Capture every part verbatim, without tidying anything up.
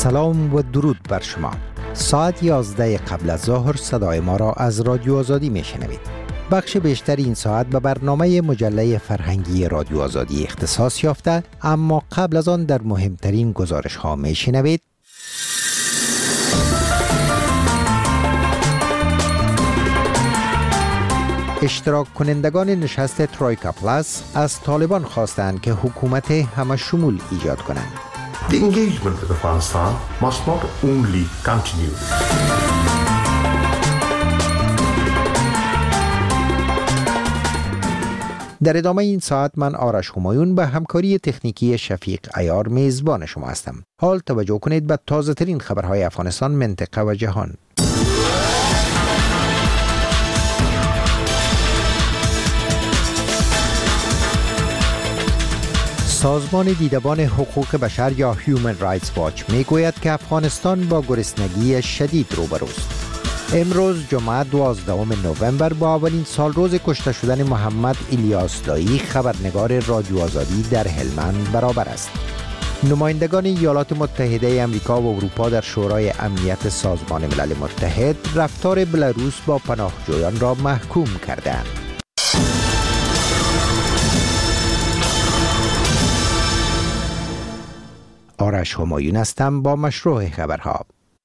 سلام و درود بر شما. ساعت یازده قبل از ظهر صدای ما را از رادیو آزادی میشنوید. بخش بیشتر این ساعت به برنامه مجله فرهنگی رادیو آزادی اختصاص یافته، اما قبل از آن در مهمترین گزارش ها میشنوید. اشتراک کنندگان نشست ترویکا پلاس از طالبان خواستند که حکومت همه شمول ایجاد کنند. The engagement with Afghanistan must not only continue. در ادامه این ساعت من آرش همایون به همکاری تکنیکی شفیق عیار میزبان شما هستم. حال توجه کنید به تازه ترین خبرهای افغانستان، منطقه و جهان. سازمان دیدبان حقوق بشر یا هیومن رایتس واچ میگوید که افغانستان با گرسنگی شدید روبروست. امروز جمعه دوازدهم نوامبر با اولین سال روز کشته شدن محمد الیاس دایی، خبرنگار رادیو آزادی در هلمند برابر است. نمایندگان ایالات متحده آمریکا و اروپا در شورای امنیت سازمان ملل متحد رفتار بلاروس با پناهجویان را محکوم کردند. آرش همایون هستم با مشروع خبرها.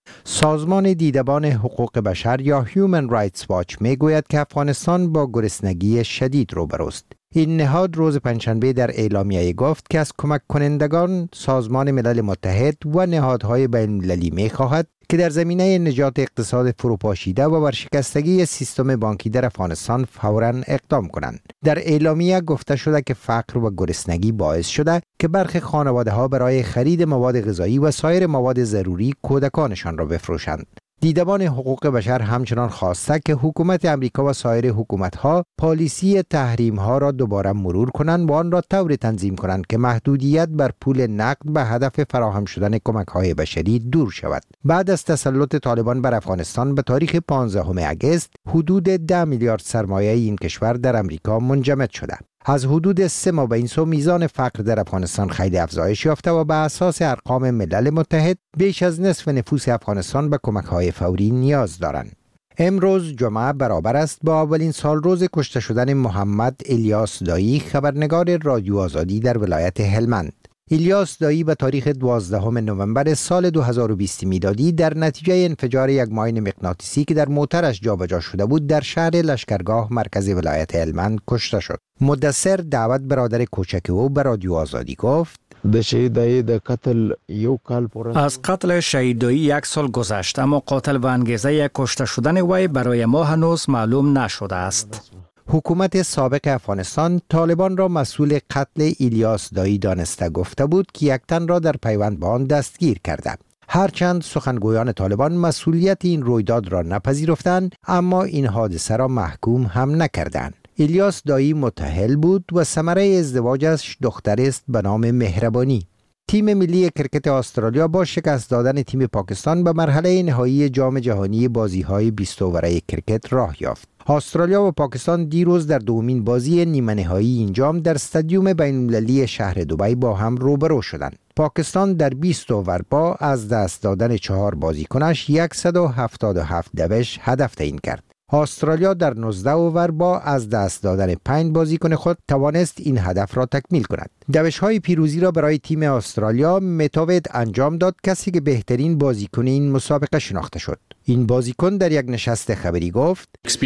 سازمان دیدبان حقوق بشر یا هیومن رایتس واچ میگوید که افغانستان با گرسنگی شدید روبروست. این نهاد روز پنجشنبه در اعلامیه گفت که از کمک کنندگان سازمان ملل متحد و نهادهای بین المللی میخواهد که در زمینه نجات اقتصاد فروپاشیده و ورشکستگی سیستم بانکی در افغانستان فوراً اقدام کنند. در اعلامیه گفته شده که فقر و گرسنگی باعث شده که برخی خانواده‌ها برای خرید مواد غذایی و سایر مواد ضروری کودکانشان را بفروشند. دیدبان حقوق بشر همچنان خواسته که حکومت امریکا و سایر حکومت‌ها پالیسی تحریم‌ها را دوباره مرور کنند و آن را طوری تنظیم کنند که محدودیت بر پول نقد به هدف فراهم شدن کمک‌های بشری دور شود. بعد از تسلط طالبان بر افغانستان به تاریخ پانزدهم اگست، حدود ده میلیارد سرمایه این کشور در امریکا منجمد شده. از حدود سه ماه به این سو میزان فقر در افغانستان خیلی افزایش یافته و به اساس ارقام ملل متحد بیش از نصف نفوس افغانستان به کمک‌های فوری نیاز دارند. امروز جمعه برابر است با اولین سال روز کشته شدن محمد الیاس دایی، خبرنگار رادیو آزادی در ولایت هلمند. الیاس دایی به تاریخ دوازدهم نوامبر سال دو هزار و بیست میلادی در نتیجه انفجار یک ماین مغناطیسی که در موترش جابجا شده بود در شهر لشکرگاه مرکز ولایت هلمند کشته شد. مدثر دعوت برادر کوچک او به رادیو آزادی گفت: د شهید دایی د قتل یو کال پورا از قتل شهید دایی یک سال گذشت، اما قاتل و انگیزه کشته شدن وی برای ما هنوز معلوم نشده است. حکومت سابق افغانستان طالبان را مسئول قتل الیاس دایی دانسته گفته بود که یک تن را در پیوند با آن دستگیر کرده. هرچند سخنگویان طالبان مسئولیت این رویداد را نپذیرفتند، اما این حادثه را محکوم هم نکردند. الیاس دایی متأهل بود و ثمره ازدواجش دختری است به نام مهربانی. تیم ملی کرکت استرالیا با شکست دادن تیم پاکستان به مرحله نهایی جام جهانی بازی‌های بیست اووره کرکت راه یافت. استرالیا و پاکستان دیروز در دومین بازی نیمه نهایی این جام در استادیوم بین‌المللی شهر دبی با هم روبرو شدند. پاکستان در بیست اوور با از دست دادن چهار بازیکنش صد و هفتاد و هفت دوش هدف تعیین کرد. استرالیا در نوزده اوور با از دست دادن پنج بازیکن خود توانست این هدف را تکمیل کند. دوش‌های پیروزی را برای تیم استرالیا متاوید انجام داد، کسی که بهترین بازیکن این مسابقه شناخته شد. این بازیکن در یک نشست خبری گفت: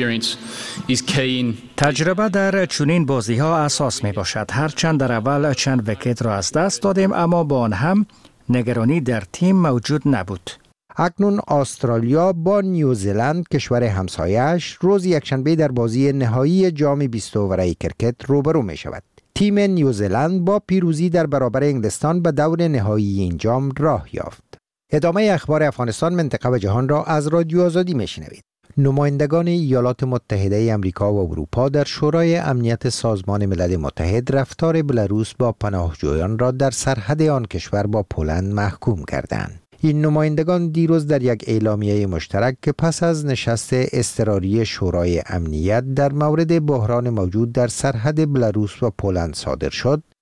تجربه در چنین بازی‌ها اساس می باشد. هرچند در اول چند ویکت را از دست دادیم، اما با آن هم نگرانی در تیم موجود نبود. اکنون استرالیا با نیوزلند کشور همسایه‌اش روز یکشنبه در بازی نهایی جام بیست اووره کرکت روبرو می شود. تیم نیوزلند با پیروزی در برابر انگلستان به دور نهایی این جام راه یافت. ادامه اخبار افغانستان، منطقه و جهان را از رادیو آزادی میشنوید. نمایندگان ایالات متحده آمریکا و اروپا در شورای امنیت سازمان ملل متحد رفتار بلاروس با پناهجویان را در سرحد آن کشور با پولند محکوم کردند. این نمایندگان دیروز در یک اعلامیه مشترک که پس از نشست اضطراری شورای امنیت در مورد بحران موجود در سرحد بلاروس و پولند صادر شد،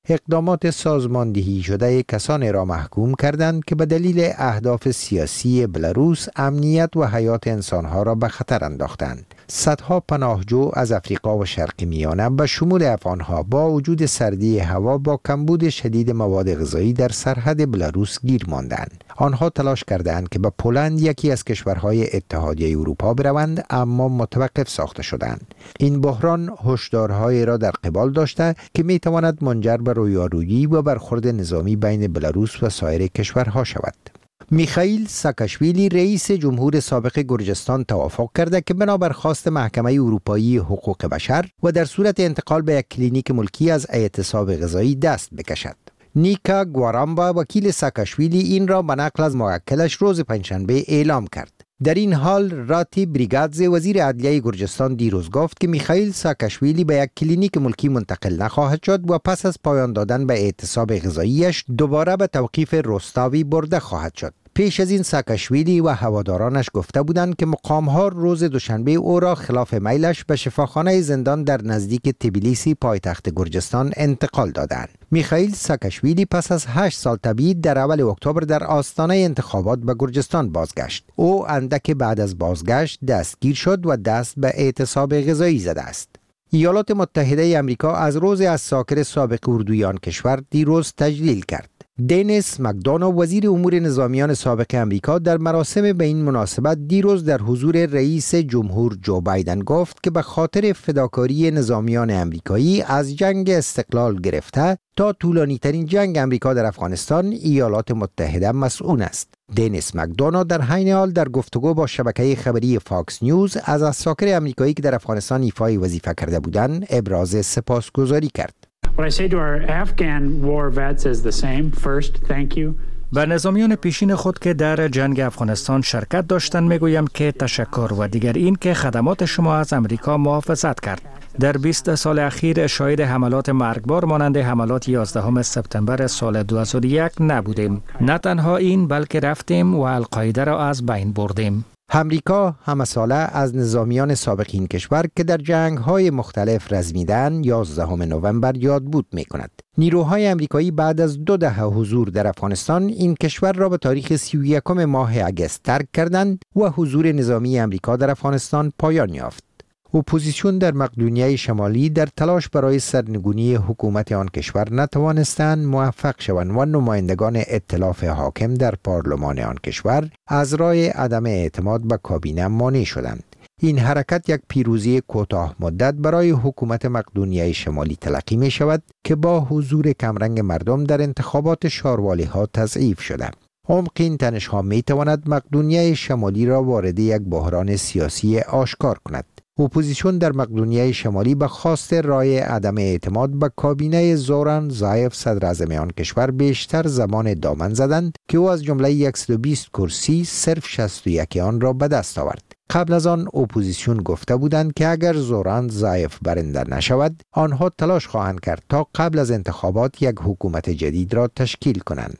اقدامات سازماندهی شده کسانی را محکوم کردند که به دلیل اهداف سیاسی بلاروس امنیت و حیات انسانها را به خطر انداختند. صدها پناهجو از افریقا و شرق میانه به شمول افغانها با وجود سردی هوا با کمبود شدید مواد غذایی در سرحد بلاروس گیر ماندند. آنها تلاش کردند که به پولند، یکی از کشورهای اتحادیه اروپا، بروند، اما متوقف ساخته شدند. این بحران هشدارهایی را در قبال داشته که می تواند منجر به رویارویی و برخورد نظامی بین بلاروس و سایر کشورها شود. میخائیل ساکاشویلی رئیس جمهور سابق گرجستان توافق کرده که بنابر خواست محکمه اروپایی حقوق بشر و در صورت انتقال به یک کلینیک ملکی از اعتصاب غذایی دست بکشد. نیکا گوارامبا وکیل ساکاشویلی این را به نقل از موکلش روز پنجشنبه اعلام کرد. در این حال راتی بریگادزه وزیر عدلیه گرجستان دیروز گفت که میخائیل ساکاشویلی به یک کلینیک ملکی منتقل نخواهد شد و پس از پایان دادن به اعتصاب غذاییش دوباره به توقیف رستاوی برده خواهد شد. پیش از این ساکاشویلی و هوادارانش گفته بودند که مقام‌ها روز دوشنبه او را خلاف میلش به شفاخانه زندان در نزدیک تبلیسی پایتخت گرجستان انتقال دادند. میخائیل ساکاشویلی پس از هشت سال تبعید در اول اکتبر در آستانه انتخابات به گرجستان بازگشت. او اندک بعد از بازگشت دستگیر شد و دست به اعتصاب غذایی زده است. ایالات متحده آمریکا از روز از ساکر سابق اردوی آن کشور دیروز تجلیل کرد. دینیس مکدونو وزیر امور نظامیان سابق امریکا در مراسم به این مناسبت دیروز در حضور رئیس جمهور جو بایدن گفت که به خاطر فداکاری نظامیان امریکایی از جنگ استقلال گرفته تا طولانی ترین جنگ امریکا در افغانستان ایالات متحده مسئول است. دینیس مکدونو در حین حال در گفتگو با شبکه خبری فاکس نیوز از عساکر امریکایی که در افغانستان ایفای وظیفه کرده بودند ابراز سپاسگزاری کرد. What I say to our Afghan war vets is the same. First, thank you. به نظامیان پیشین خود که در جنگ افغانستان شرکت داشتند میگویم که تشکر و دیگر این که خدمات شما از امریکا محافظت کرد. در بیست سال اخیر شاهد حملات مرگبار مانند حملات یازدهم سپتامبر سال دو هزار و یک نبودیم. نه تنها این بلکه رفتیم و القاعده را از بین بردیم. امریکا همه ساله از نظامیان سابق این کشور که در جنگ‌های مختلف رزمیدن یازدهم نوامبر یاد بود می‌کند. نیروهای امریکایی بعد از دو دهه حضور در افغانستان این کشور را به تاریخ سی و یکم ماه اگست ترک کردند و حضور نظامی امریکا در افغانستان پایان یافت. اپوزیسیون در مقدونیه شمالی در تلاش برای سرنگونی حکومت آن کشور نتوانستند موفق شوند و نمایندگان ائتلاف حاکم در پارلمان آن کشور از رای عدم اعتماد به کابینه مانع شدند. این حرکت یک پیروزی کوتاه مدت برای حکومت مقدونیه شمالی تلقی می شود که با حضور کمرنگ مردم در انتخابات شاروالی ها تضعیف شده. عمق این تنش ها می تواند مقدونیه شمالی را وارد یک بحران سیاسی آشکار کند. اپوزیسیون در مقدونیه شمالی به خواست رای عدم اعتماد به کابینه زوران زایف صدر اعظم آن کشور بیشتر زمان دامن زدند که او از جمله صد و بیست کرسی صرف شصت و یک آن را به دست آورد. قبل از آن اپوزیسیون گفته بودند که اگر زوران زایف برنده نشود آنها تلاش خواهند کرد تا قبل از انتخابات یک حکومت جدید را تشکیل کنند.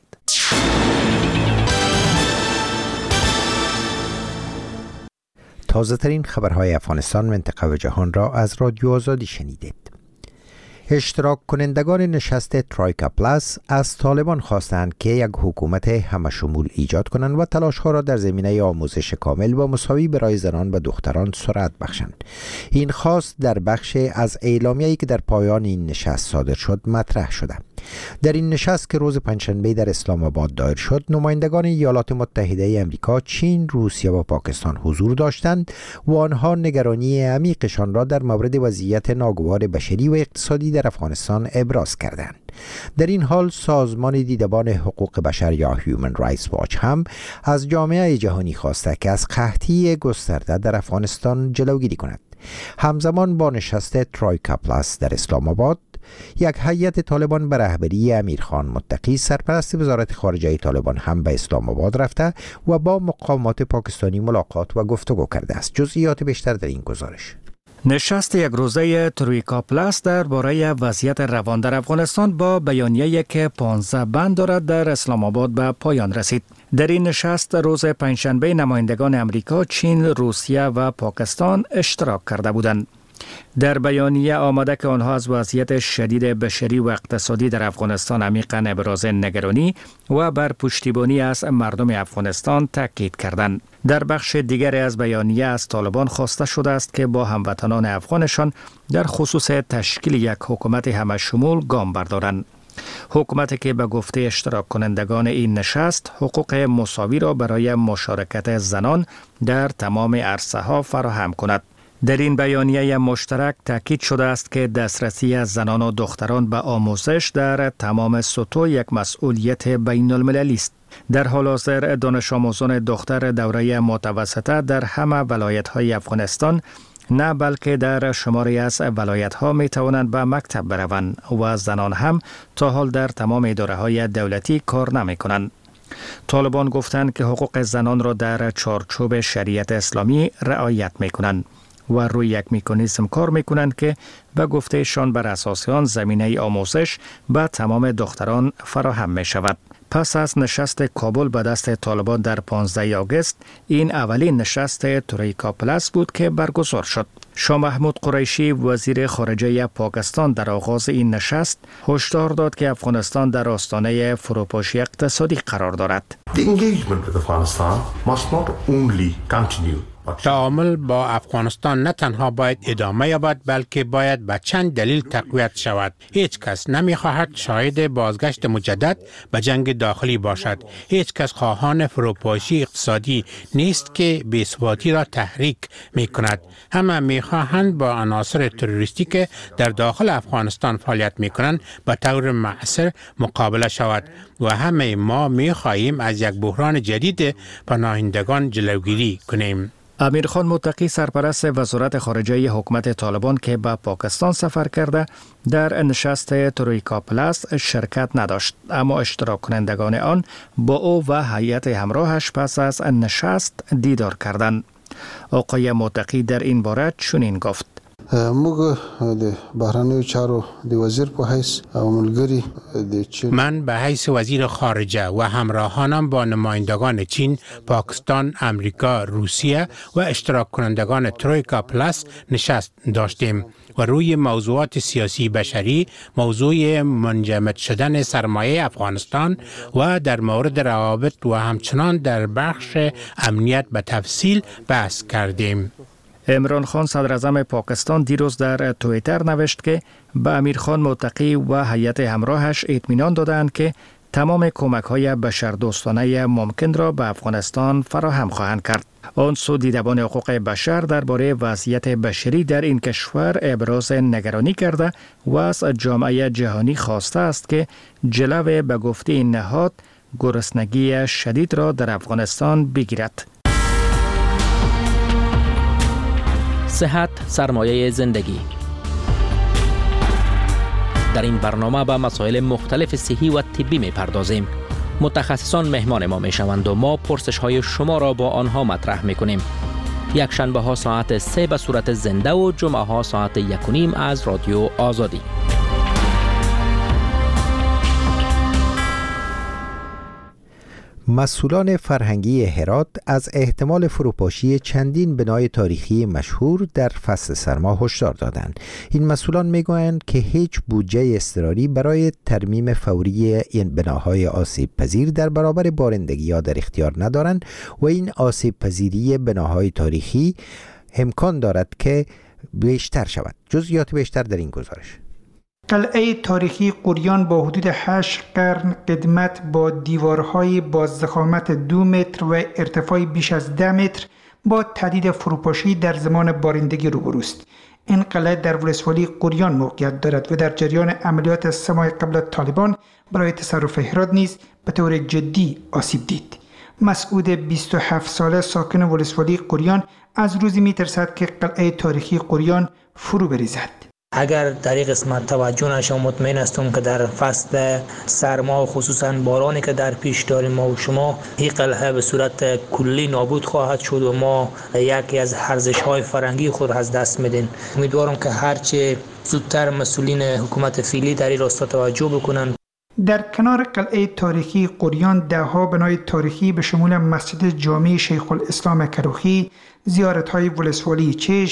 تازه ترین خبرهای افغانستان، منطقه و جهان را از رادیو آزادی شنیدید. اشتراک کنندگان نشست ترویکا پلاس از طالبان خواستند که یک حکومت همه شمول ایجاد کنند و تلاش‌ها را در زمینه آموزش کامل و مساوی برای زنان و دختران سرعت بخشند. این خواست در بخش از اعلامیه‌ای که در پایان این نشست صادر شد مطرح شده. در این نشست که روز پنجشنبه در اسلام آباد دایر شد، نمایندگان ایالات متحده آمریکا، چین، روسیه و پاکستان حضور داشتند و آنها نگرانی عمیقشان را در مورد وضعیت ناگوار بشری و اقتصادی در افغانستان ابراز کردند. در این حال سازمان دیدبان حقوق بشر یا هیومن رایتس واچ هم از جامعه جهانی خواسته که از قحطی گسترده در افغانستان جلوگیری کند. همزمان با نشست ترویکا پلاس در اسلام آباد، یک هیئت طالبان به رهبری امیرخان متقی سرپرست وزارت خارجه طالبان هم به اسلام آباد رفته و با مقامات پاکستانی ملاقات و گفتگو کرده است. جزئیات بیشتر در این گزارش. نشست یک روزه ترویکا پلاس درباره وضعیت روان در افغانستان با بیانیه‌ای که پانزده بند دارد در اسلام آباد به پایان رسید. در این نشست روز پنجشنبه نمایندگان امریکا، چین، روسیه و پاکستان اشتراک کرده بودند. در بیانیه آمده که آنها از وضعیت شدید بشری و اقتصادی در افغانستان عمیقاً ابراز نگرانی و بر پشتیبانی از مردم افغانستان تاکید کردند. در بخش دیگری از بیانیه از طالبان خواسته شده است که با هموطنان افغانشان در خصوص تشکیل یک حکومت همه‌شمول گام بردارند. حکومتی که به گفته اشتراک کنندگان این نشست حقوق مساوی را برای مشارکت زنان در تمام عرصه‌ها فراهم کند. در این بیانیه مشترک تاکید شده است که دسترسی از زنان و دختران به آموزش در تمام سطوح یک مسئولیت بین المللی است. در حال حاضر دانش آموزان دختر دوره متوسطه در همه ولایت‌های افغانستان نه بلکه در شماری از ولایت‌ها می توانند به مکتب بروند و زنان هم تا حال در تمام اداره‌های دولتی کار نمی کنند. طالبان گفتند که حقوق زنان را در چارچوب شریعت اسلامی رعایت می کنند و روی یک مکانیزم کار می کنند که به گفتهشان بر اساس آن زمینه آموزش به تمام دختران فراهم می شود. پس از نشست کابل به دست طالبان در پانزده آگوست، این اولین نشست ترویکا پلاس بود که برگزار شد. شاه محمود قریشی وزیر خارجه پاکستان در آغاز این نشست هشدار داد که افغانستان در آستانه فروپاشی اقتصادی قرار دارد. The engagement with Afghanistan must not only continue. تعامل با افغانستان نه تنها باید ادامه یابد بلکه باید به چند دلیل تقویت شود. هیچ کس نمی‌خواهد شاهد بازگشت مجدد به جنگ داخلی باشد. هیچ کس خواهان فروپاشی اقتصادی نیست که بی‌ثباتی را تحریک می‌کند. همه می‌خواهند با عناصر تروریستی که در داخل افغانستان فعالیت می‌کنند به طور مؤثر مقابله شود و همه ما می‌خواهیم از یک بحران جدید پناهندگان جلوگیری کنیم. امیر خان متقی سرپرست وزارت خارجه حکومت طالبان که به پاکستان سفر کرده در نشست ترویکا پلاس شرکت نداشت، اما اشتراک کنندگان آن با او و هیئت همراهش پس از نشست دیدار کردند. آقای متقی در این باره چنین گفت: موږ د بهرنیو چارو د وزیر په حیث او ملګری د چین من به حیث وزیر خارجه و همراهانم با نمایندگان چین، پاکستان، امریکا، روسیه و اشتراک کنندگان ترویکا پلاس نشست داشتیم و روی موضوعات سیاسی بشری، موضوع منجمد شدن سرمایه افغانستان و در مورد روابط و همچنان در بخش امنیت به تفصیل بحث کردیم. عمران خان صدر اعظم پاکستان دیروز در توییتر نوشت که به امیر خان متقی و هیئت همراهش اطمینان دادند که تمام کمک‌های بشردوستانه ممکن را به افغانستان فراهم خواهند کرد. آن سو دیدبان حقوق بشر درباره وضعیت بشری در این کشور ابراز نگرانی کرده و از جامعه جهانی خواسته است که جلو به گفته این نهاد گرسنگی شدید را در افغانستان بگیرد. صحت سرمایه زندگی. در این برنامه به مسائل مختلف صحی و طبی می پردازیم. متخصصان مهمان ما می شوند و ما پرسش های شما را با آنها مطرح می کنیم. یک شنبه ها ساعت سه به صورت زنده و جمعه ها ساعت یک و نیم از رادیو آزادی. مسئولان فرهنگی هرات از احتمال فروپاشی چندین بنای تاریخی مشهور در فصل سرما هشدار دادند. این مسئولان میگویند که هیچ بودجه اضطراری برای ترمیم فوری این بناهای آسیب پذیر در برابر بارندگی‌ها در اختیار ندارند و این آسیب پذیری بناهای تاریخی امکان دارد که بیشتر شود. جزئیات بیشتر در این گزارش. قلعه تاریخی قریان با حدود هشت قرن قدمت با دیوارهای با ضخامت دو متر و ارتفاع بیش از ده متر با تهدید فروپاشی در زمان بارندگی روبروست. این قلعه در ولسوالی قریان موقعیت دارد و در جریان عملیات سه ماه قبل طالبان برای تصرف هرات نیز به طور جدی آسیب دید. مسعود بیست و هفت ساله ساکن ولسوالی قریان از روزی می‌ترسد که قلعه تاریخی قریان فرو بریزد. اگر در این قسمت توجه نشه مطمئن هستم که در فصل سرما و خصوصا بارانی که در پیش داریم ما و شما این قلعه به صورت کلی نابود خواهد شد و ما یکی از ارزش‌های فرهنگی خود از دست میدیم. امیدوارم که هرچه زودتر مسئولین حکومت فعلی در این راستا توجه بکنن. در کنار قلعه تاریخی قریان ده‌ها بنای تاریخی به شمول مسجد جامع شیخ الاسلام کروخی، زیارت‌های ولسوالی چشت،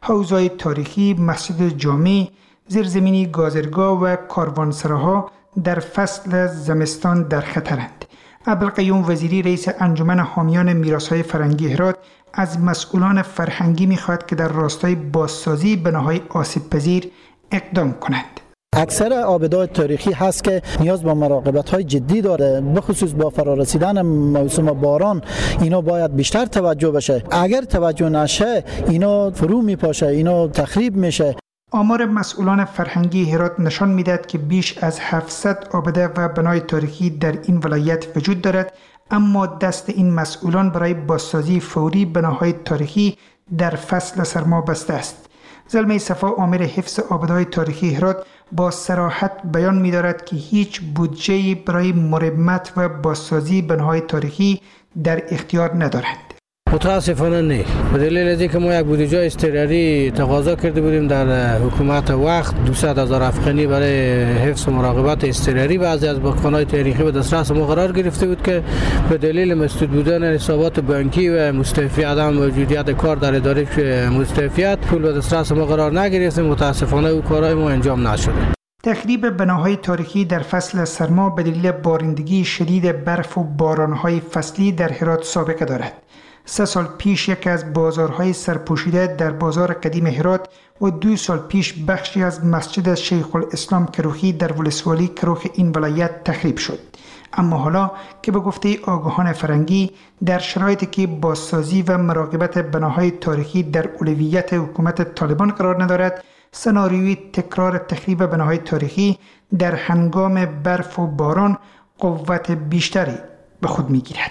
حوزه‌های تاریخی، مسجد جامع، زیرزمینی گازرگاه و کاروانسراها در فصل زمستان در خطرند. عبدالقیوم وزیری رئیس انجمن حامیان میراث‌های فرهنگی هرات از مسئولان فرهنگی می‌خواهد که در راستای بازسازی بناهای آسیب‌پذیر اقدام کنند. اکثر آبدهای تاریخی هست که نیاز به مراقبت‌های جدی داره، بخصوص با فرارسیدن موسم باران اینا باید بیشتر توجه بشه. اگر توجه نشه اینا فرو میپاشه، اینا تخریب میشه. آمار مسئولان فرهنگی هرات نشان میدهد که بیش از هفتصد آبده و بنای تاریخی در این ولایت وجود دارد، اما دست این مسئولان برای بازسازی فوری بناهای تاریخی در فصل سرما بسته است. زلمه صفا آمر حفظ آبده‌های تاریخی هرات با صراحت بیان می‌دارد که هیچ بودجه‌ای برای مرمت و بازسازی بناهای تاریخی در اختیار ندارند. متاسفانه نه، به دلیل از اینکه ما یک بودجه اضطراری تقاضا کرده بودیم در حکومت وقت دویست هزار افغانی برای حفظ و مراقبت اضطراری بعضی از باغبان‌های تاریخی به دسترس ما قرار گرفته بود که به دلیل مسدود بودن حسابات بانکی و مستعفی عدم موجودیت کار در اداره مستعفیت پول به دسترس ما قرار نگرفتیم. متاسفانه او کارهای ما انجام نشده. تخریب بناهای تاریخی در فصل سرما به دلیل بارندگی شدید برف و بارانهای فصلی در هرات سابقه دارد. سه سال پیش یکی از بازارهای سرپوشیده در بازار قدیم هرات و دو سال پیش بخشی از مسجد شیخ الاسلام کروخی در ولسوالی کروخ این ولایت تخریب شد. اما حالا که به گفته آگاهان فرهنگی در شرایطی که بازسازی و مراقبت بناهای تاریخی در اولویت حکومت طالبان قرار ندارد، سناریوی تکرار تخریب بناهای تاریخی در هنگام برف و باران قوت بیشتری به خود می‌گیرد.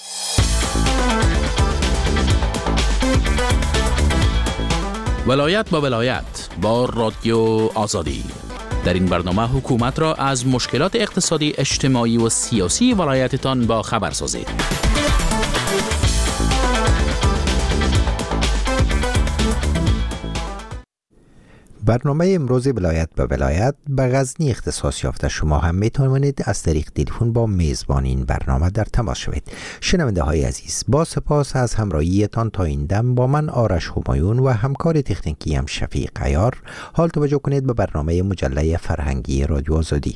ولایت با ولایت با رادیو آزادی. در این برنامه حکومت را از مشکلات اقتصادی، اجتماعی و سیاسی ولایتتان با خبر سازید. برنامه امروز ولایت به ولایت به غزنی اختصاص یافته. شما هم می توانید از طریق تلفن با میزبان این برنامه در تماس شوید. شنونده های عزیز، با سپاس از همراهیتان تا این دم با من آرش همایون و همکار تکنیکی هم شفیق عیار. حال توجه کنید به برنامه مجله فرهنگی رادیو آزادی.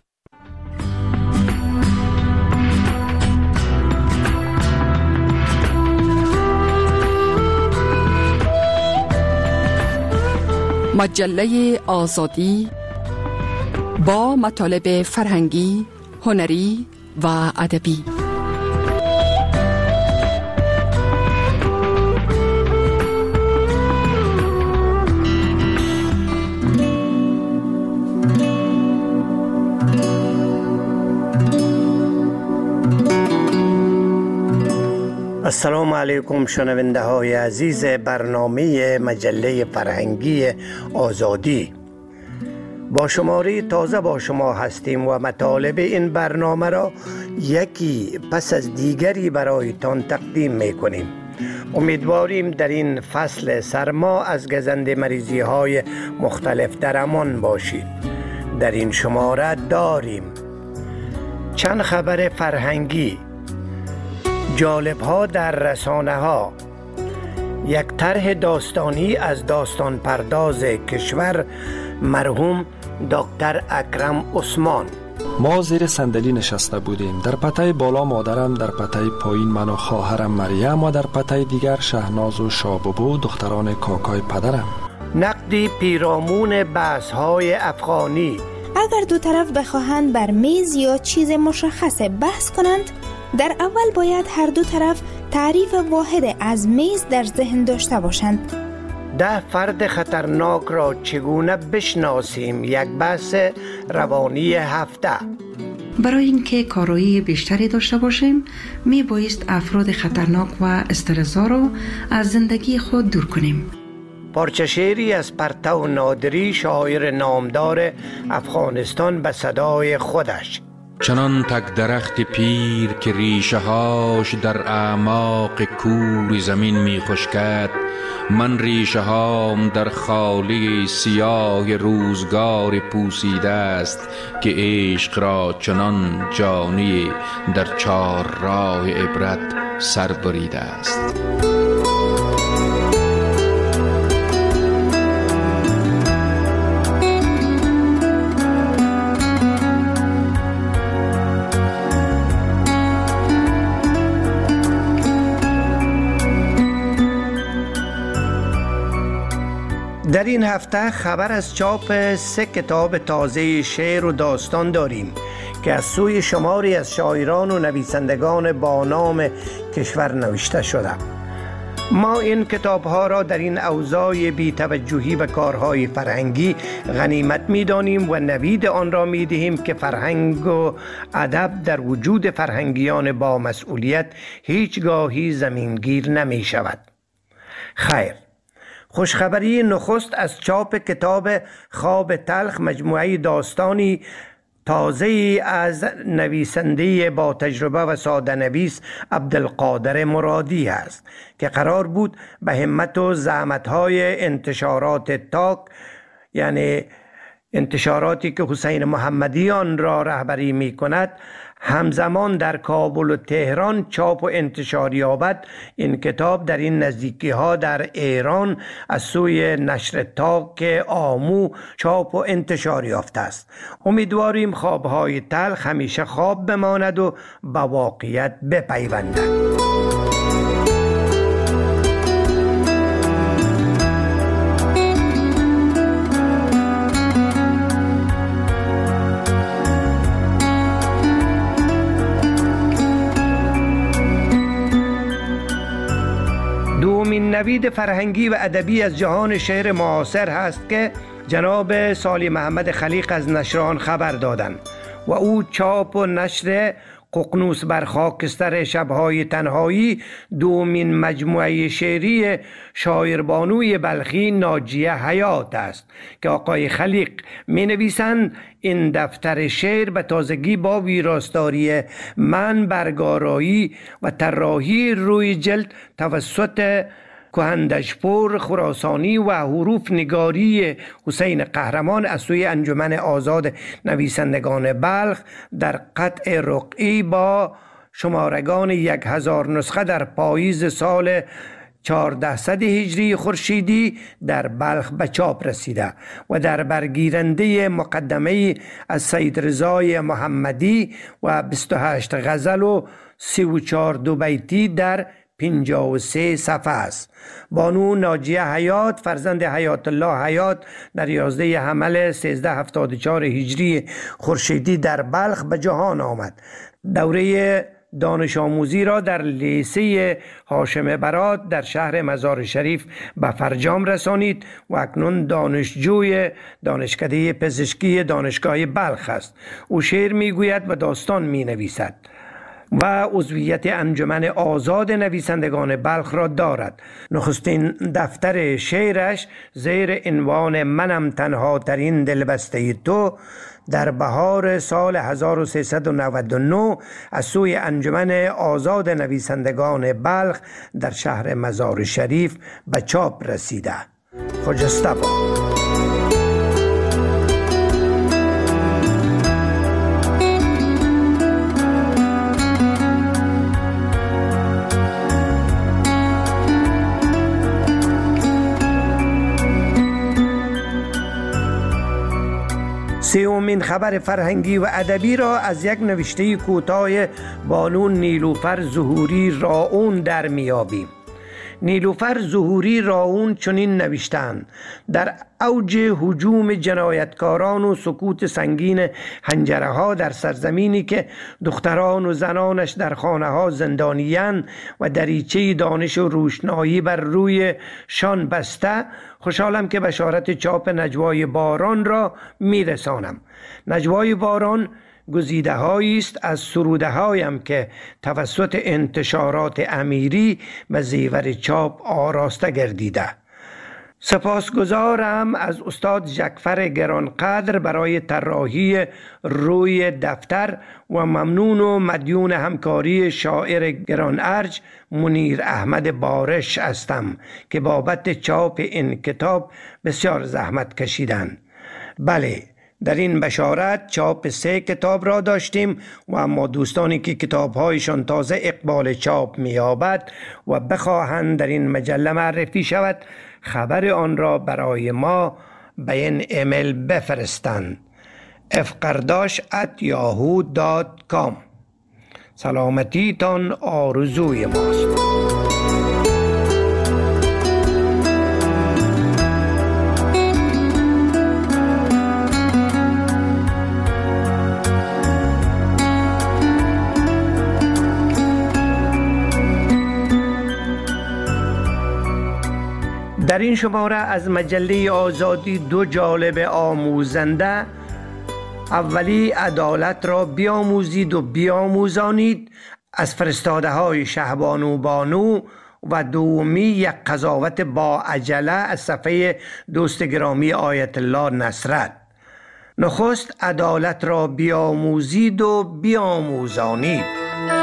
مجله آزادی با مطالب فرهنگی، هنری و ادبی. السلام علیکم شنونده های عزیز برنامه مجله فرهنگی آزادی. با شماره تازه با شما هستیم و مطالب این برنامه را یکی پس از دیگری برایتان تقدیم میکنیم. امیدواریم در این فصل سرما از گزنده مریضی های مختلف در امان باشید. در این شماره داریم چند خبر فرهنگی، جالب ها در رسانه ها، یک طرح داستانی از داستان پرداز کشور مرحوم دکتر اکرم عثمان. ما زیر صندلی نشسته بودیم. در پته بالا مادرم، در پته پایین من و خواهرم مریم و در پته دیگر شهناز و شاببو دختران کاکای پدرم. نقدی پیرامون بحث های افغانی. اگر دو طرف بخواهند بر میز یا چیز مشخص بحث کنند، در اول باید هر دو طرف تعریف واحد از میز در ذهن داشته باشند. ده فرد خطرناک را چگونه بشناسیم، یک بحث روانی هفته. برای اینکه کارایی بیشتری داشته باشیم می بایست افراد خطرناک و استرس‌زا را از زندگی خود دور کنیم. پارچه شعری از پرتو نادری، شاعر نامدار افغانستان، به صدای خودش. چنان تک درخت پیر که ریشه هاش در اعماق کور زمین می خشکد، من ریشه هام در خالی سیاه روزگار پوسیده است که عشق را چنان جانی در چار راه عبرت سر بریده است. در این هفته خبر از چاپ سه کتاب تازه شعر و داستان داریم که از سوی شماری از شاعران و نویسندگان با نام کشور نوشته شده. ما این کتاب ها را در این اوضاع بی توجهی و کارهای فرهنگی غنیمت می دانیم و نوید آن را می دهیم که فرهنگ و ادب در وجود فرهنگیان با مسئولیت هیچگاهی زمینگیر نمی شود. خیر، خوشخبری نخست از چاپ کتاب خواب تلخ، مجموعه داستانی تازه از نویسنده با تجربه و ساده نویس عبدالقادر مرادی است که قرار بود به همت و زحمت‌های انتشارات تاک، یعنی انتشاراتی که حسین محمدی آن را رهبری می کند، همزمان در کابل و تهران چاپ و انتشار یابد. این کتاب در این نزدیکی ها در ایران از سوی نشر تاک آمو چاپ و انتشار یافته است. امیدواریم خوابهای تلخ همیشه خواب بماند و به واقعیت بپیوندد. دومین نوید فرهنگی و ادبی از جهان شعر معاصر هست که جناب سالی محمد خلیق از نشران خبر دادند و او چاپ و نشر ققنوس بر خاکستر شبهای تنهایی، دومین مجموعه شعری شاعربانوی بلخی ناجیه حیات است که آقای خلیق می نویسند این دفتر شعر به تازگی با ویراستاری من، برگارایی و طراحی روی جلد توسط کهندشپور خراسانی و حروف نگاری حسین قهرمان از سوی انجمن آزاد نویسندگان بلخ در قطع رقعی با شمارگان یک هزار نسخه در پاییز سال چهاردهصد هجری خورشیدی در بلخ به چاپ رسیده و در برگیرنده مقدمه از سید رضای محمدی و بیست و هشت غزل و سی و چهار دو بیتی در پنجاه و سه صفحه است. بانو ناجیه حیات فرزند حیات الله حیات در یازده حمل سیزده هفتاد و چهار هجری خورشیدی در بلخ به جهان آمد. دوره دانش آموزی را در لیسه هاشم برات در شهر مزار شریف به فرجام رسانید و اکنون دانشجوی دانشکده پزشکی دانشگاه بلخ است. او شعر میگوید و داستان می نویسد و عضویت انجمن آزاد نویسندگان بلخ را دارد. نخستین دفتر شعرش زیر عنوان منم تنها ترین دلبسته تو در بهار سال هزار و سیصد و نود و نه از سوی انجمن آزاد نویسندگان بلخ در شهر مزار شریف به چاپ رسیده. خجسته باد. سومین خبر فرهنگی و ادبی را از یک نوشته کوتاه بانو نیلوفر ظهوری راون در میابیم. نیلوفر ظهوری راون چنین نوشتند: در اوج هجوم جنایتکاران و سکوت سنگین حنجره ها در سرزمینی که دختران و زنانش در خانه ها زندانیان و دریچه دانش و روشنایی بر روی شان بسته، خوشحالم که بشارت چاپ نجوای باران را میرسانم. نجوای باران گزیده هایی است از سروده هایم که توسط انتشارات امیری به زیور چاپ آراسته گردیده. سپاسگزارم از استاد جعفر گرانقدر برای طراحی روی دفتر و ممنون و مدیون همکاری شاعر گران ارج منیر احمد بارش هستم که بابت چاپ این کتاب بسیار زحمت کشیدند. بله، در این بشارت چاپ سه کتاب را داشتیم و اما دوستانی که کتابهایشان تازه اقبال چاپ می‌یابد و بخواهند در این مجله معرفی شود، خبر آن را برای ما به این ایمیل بفرستند: افقرداش ات یاهو دات کام. سلامتی تان آرزوی ماست. در این شماره از مجله آزادی دو جالب آموزنده: اولی عدالت را بیاموزید و بیاموزانید از فرستاده های شهبانو بانو و دومی یک قضاوت با عجله از صفحه دوست گرامی آیت الله نصرت. نخست عدالت را بیاموزید و بیاموزانید.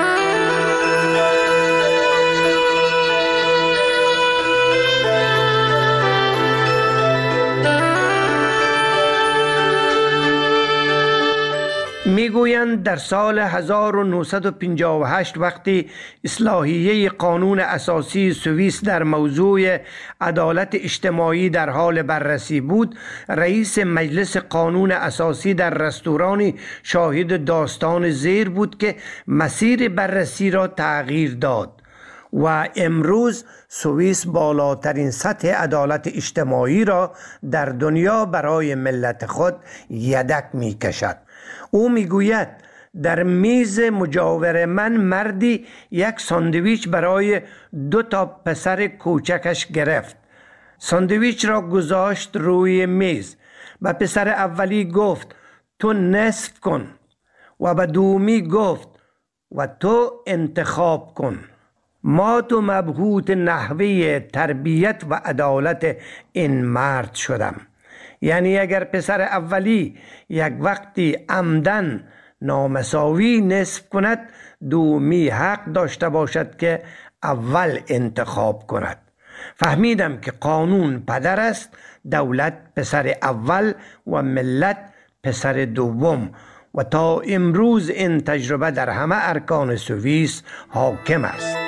میگویند در سال هزار و نهصد و پنجاه و هشت وقتی اصلاحیه قانون اساسی سوئیس در موضوع عدالت اجتماعی در حال بررسی بود، رئیس مجلس قانون اساسی در رستورانی شاهد داستان زیر بود که مسیر بررسی را تغییر داد و امروز سوئیس بالاترین سطح عدالت اجتماعی را در دنیا برای ملت خود یدک می کشد. او میگوید در میز مجاور من مردی یک ساندویچ برای دو تا پسر کوچکش گرفت. ساندویچ را گذاشت روی میز. به پسر اولی گفت تو نصف کن و به دومی گفت و تو انتخاب کن. ما تو مبهوت نحوه تربیت و عدالت این مرد شدم. یعنی اگر پسر اولی یک وقتی عمدن نامساوی نصف کند، دومی حق داشته باشد که اول انتخاب کند. فهمیدم که قانون پدر است، دولت پسر اول و ملت پسر دوم و تا امروز این تجربه در همه ارکان سوئیس حاکم است.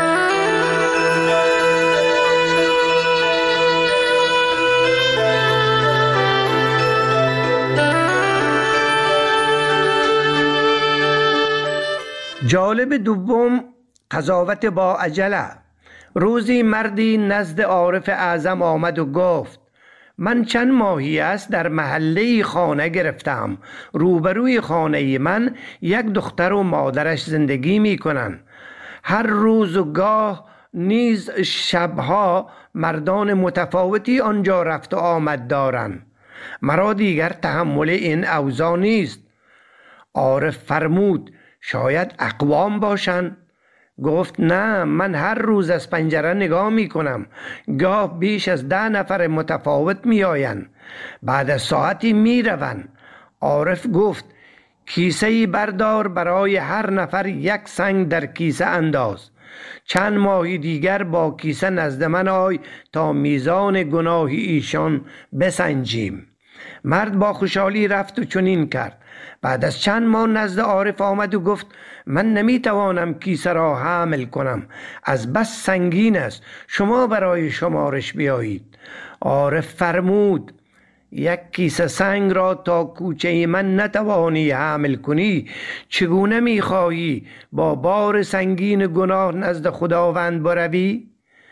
جالب دوم، قضاوت با عجله. روزی مردی نزد عارف اعظم آمد و گفت من چند ماهی است در محله خانه گرفتم. روبروی خانه من یک دختر و مادرش زندگی می کنند. هر روز و گاه نیز شبها مردان متفاوتی آنجا رفت و آمد دارند. مرا دیگر تحمل این اوضاع نیست. عارف فرمود شاید اقوام باشند. گفت نه، من هر روز از پنجره نگاه می کنم. گاه بیش از ده نفر متفاوت می آیند. بعد از ساعتی می روند. عارف گفت کیسه‌ای بردار، برای هر نفر یک سنگ در کیسه انداز. چند ماهی دیگر با کیسه نزد من آی تا میزان گناه ایشان بسنجیم. مرد با خوشحالی رفت و چنین کرد. بعد از چند ماه نزد عارف آمد و گفت من نمیتوانم کیسه را حمل کنم، از بس سنگین است، شما برای شمارش بیایید. عارف فرمود یک کیسه سنگ را تا کوچه من نتوانی حمل کنی، چگونه میخواهی با بار سنگین گناه نزد خداوند بروی؟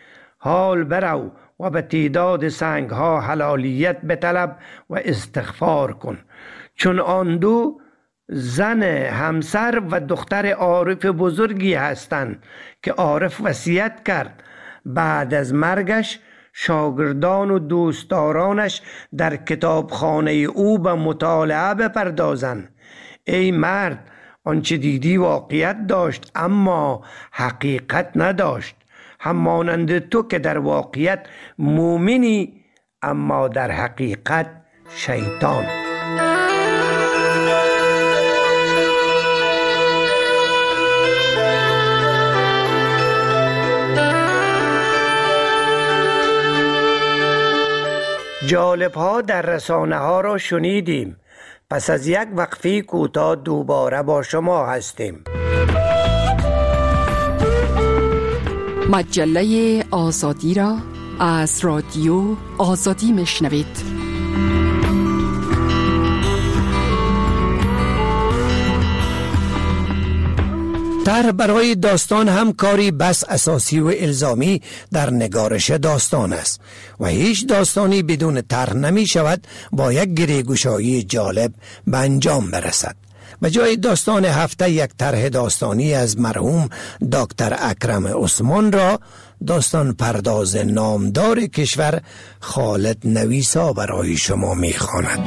حال برو و به تعداد سنگ ها حلالیت بطلب و استغفار کن. چون آن دو زن همسر و دختر عارف بزرگی هستند که عارف وصیت کرد بعد از مرگش شاگردان و دوستدارانش در کتابخانه او به مطالعه بپردازند. ای مرد، آنچه دیدی واقعیت داشت اما حقیقت نداشت، همانند تو که در واقعیت مومنی اما در حقیقت شیطان. جالب ها در رسانه ها را شنیدیم. پس از یک وقفه کوتاه دوباره با شما هستیم. مجله آزادی را از رادیو آزادی میشنوید. طرح برای داستان هم کاری بس اساسی و الزامی در نگارش داستان است و هیچ داستانی بدون طرح نمی شود با یک گریگوشایی جالب به انجام برسد. به جای داستان هفته یک طرح داستانی از مرحوم دکتر اکرم عثمان را داستان پرداز نامدار کشور خالد نویسا برای شما میخواند.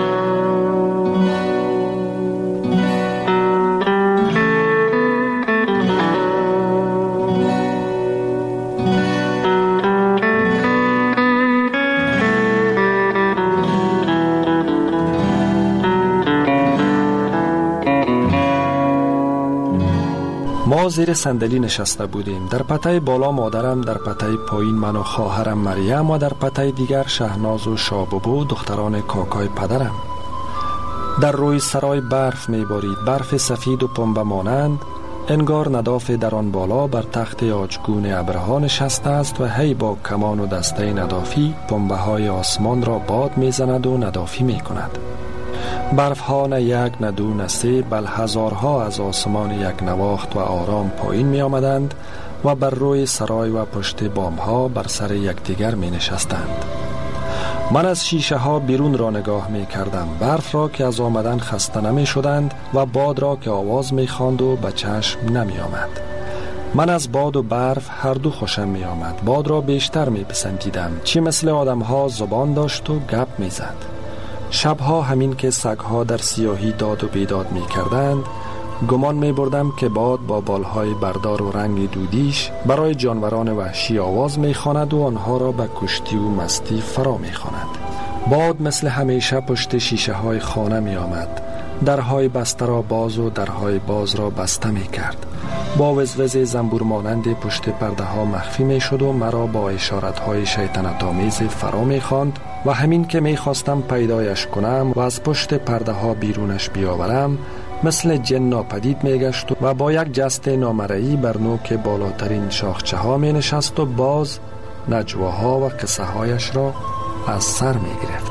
ما زیر صندلی نشسته بودیم. در پته بالا مادرم، در پته پایین من و خواهرم مریم و در پته دیگر شهناز و شاببو دختران کاکای پدرم. در روی سرای برف میبارید، برف سفید و پنبه مانند. انگار نداف در آن بالا بر تخت آجگون ابرها نشسته است و هی با کمان و دسته ندافی پنبه های آسمان را باد میزند و ندافی میکند. برف ها نه یک نه دو نه سه بل هزارها از آسمان یک نواخت و آرام پایین می آمدند و بر روی سرای و پشت بام ها بر سر یکدیگر می نشستند. من از شیشه ها بیرون را نگاه می کردم، برف را که از آمدن خسته نمی شدند و باد را که آواز می خواند و به چشم نمی آمد. من از باد و برف هر دو خوشم می آمد. باد را بیشتر می پسندیدم، چی مثل آدم ها زبان داشت و گپ می زد. شبها همین که سگها در سیاهی داد و بیداد می کردند، گمان می بردم که باد با بالهای بردار و رنگ دودیش برای جانوران وحشی آواز می خواند و آنها را به کشتی و مستی فرا می خواند. باد مثل همیشه پشت شیشه های خانه می آمد. درهای بسته را باز و درهای باز را بسته می کرد. با وزوز زنبور مانند پشت پرده ها مخفی می شد و مرا با اشارت های شیطنت آمیز فرا می خواند و همین که می خواستم پیدایش کنم و از پشت پرده ها بیرونش بیاورم، مثل جن ناپدید می گشت و با یک جست نامرئی بر نوک بالاترین شاخچه ها می نشست و باز نجواها و قصه هایش را از سر می گرفت.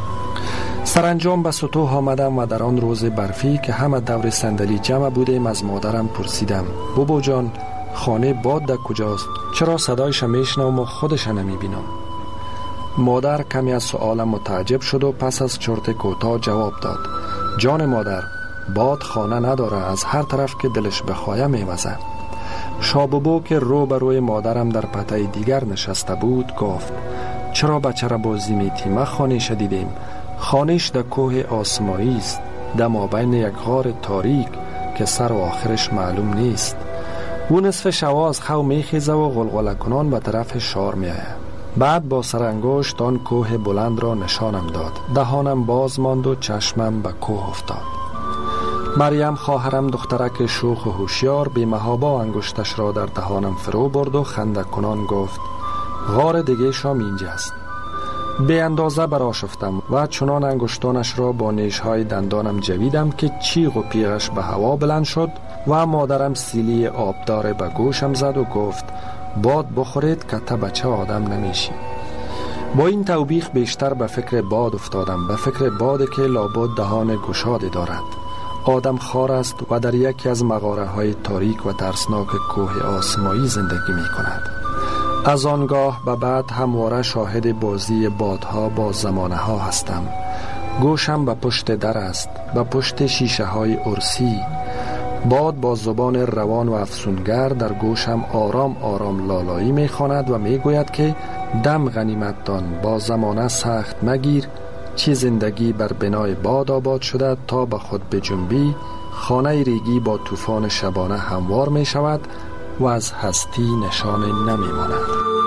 سرانجام به سطوح آمدم و در آن روز برفی که همه دور صندلی جمع بودیم از مادرم پرسیدم: بابا جان، خانه باد در کجاست؟ چرا صدایش میشنوم و خودش نمی بینم؟ مادر کمی از سؤالم متعجب شد و پس از چرت کوتاه جواب داد: جان مادر، باد خانه نداره، از هر طرف که دلش بخواه میوزه. شاببو که رو به روی مادرم در پته دیگر نشسته بود گفت: چرا بچه را بازی میتی؟ ما خانهش دیدیم. خانهش در کوه آسمایی است، در مابین یک غار تاریک که سر و آخرش معلوم نیست. او نصف شوا از خو میخیزه و غلغله کنان به طرف شار میآید. بعد با سرانگشت آن کوه بلند را نشانم داد. دهانم باز ماند و چشمم به کوه افتاد. مریم خواهرم دخترک شوخ و هوشیار بی محابا انگشتش را در دهانم فرو برد و خنده کنان گفت: غار دیگه شام اینجاست. به اندازه برآشفتم و چنان انگشتانش را با نیشهای دندانم جویدم که چیغ و پیغش به هوا بلند شد و مادرم سیلی آبدار به گوشم زد و گفت: باد بخورید که تا بچه آدم نمیشی. با این توبیخ بیشتر به فکر باد افتادم، به فکر باد که لابد دهان گشاده دارد. آدم خار است و در یکی از مغاره های تاریک و ترسناک کوه آسمایی زندگی می کند. از آنگاه به بعد همواره شاهد بازی بادها با زمانه ها هستم. گوشم به پشت در است، به پشت شیشه های ارسی. باد با زبان روان و افسونگر در گوشم آرام آرام لالایی می خواند و می گوید که دم غنیمت دان، با زمانه سخت مگیر، چی زندگی بر بنای باد آباد شده تا به خود بجنبی، خانه ریگی با طوفان شبانه هموار می شود و از هستی نشان نمی ماند.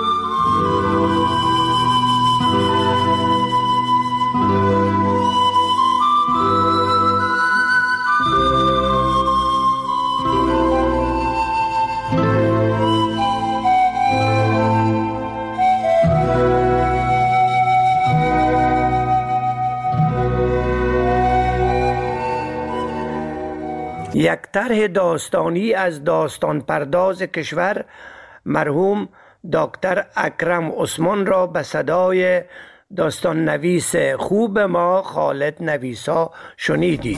یک طرح داستانی از داستان پرداز کشور مرحوم دکتر اکرم عثمان را به صدای داستان نویس خوب ما خالد نویسا شنیدید.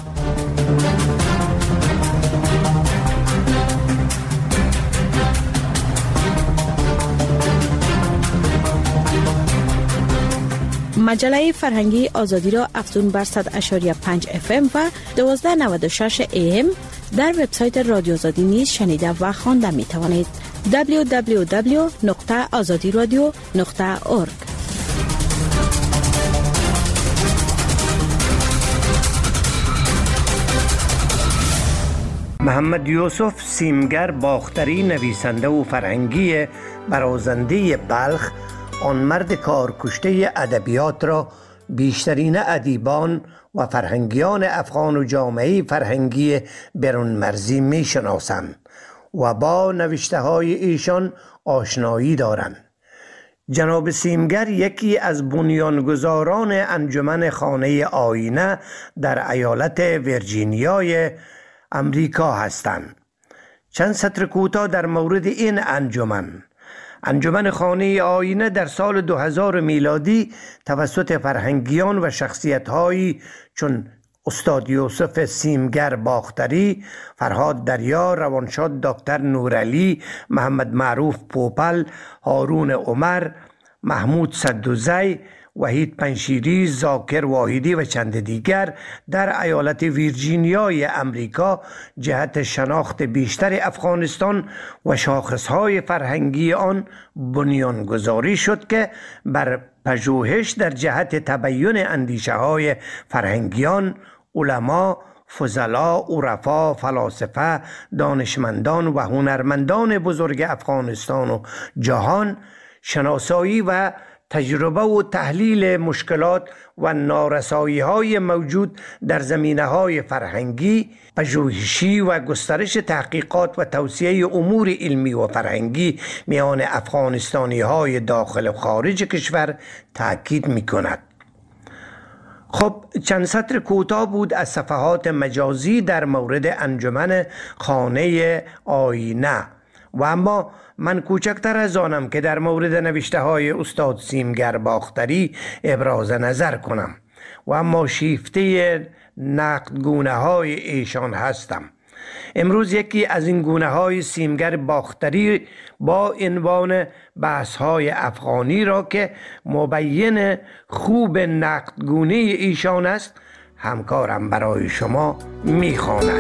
مجله فرهنگی آزادی را افزون بر صد و شش و پنج اف ام و دویست و نود و شش ای ام در وبسایت رادیو آزادی نیز شنیده و خوانده می توانید. دبلیو دبلیو دبلیو نقطه آزادی رادیو نقطه اورگ. محمد یوسف سیمگر باختری، نویسنده و فرهنگی برازنده بلخ، آن مرد کارکشته ادبیات را بیشترین ادیبان و فرهنگیان افغان و جامعه فرهنگی برون مرزی می شناسند و با نوشته های ایشان آشنایی دارند. جناب سیمگر یکی از بنیانگذاران انجمن خانه آینه در ایالت ویرجینیای امریکا هستند. چند سطر کوتاه در مورد این انجمن. انجمن خانه آینه در سال دو هزار میلادی توسط فرهنگیان و شخصیت‌هایی چون استاد یوسف سیمگر باختری، فرهاد دریا، روانشاد دکتر نورعلی، محمد معروف پوپل، هارون عمر، محمود صدوزی، وحید پنشیری، زاکر واحدی و چند دیگر در ایالت ویرجینیای امریکا جهت شناخت بیشتر افغانستان و شاخصهای فرهنگی آن بنیانگذاری شد که بر پژوهش در جهت تبیین اندیشه های فرهنگیان، علما، فضلا، عرفا، فلاسفه، دانشمندان و هنرمندان بزرگ افغانستان و جهان شناسایی و تجربه و تحلیل مشکلات و نارسایی های موجود در زمینه های فرهنگی، پژوهشی و گسترش تحقیقات و توسعه امور علمی و فرهنگی میان افغانستانی های داخل و خارج کشور تاکید می کند. خب چند سطر کوتاه بود از صفحات مجازی در مورد انجمن خانه آینه و اما من کوچکتر از آنم که در مورد نوشته های استاد سیمگر باختری ابراز نظر کنم و اما شیفته نقدگونه های ایشان هستم. امروز یکی از این گونه های سیمگر باختری با عنوان بحث های افغانی را که مبین خوب نقدگونه ایشان است همکارم برای شما میخواند.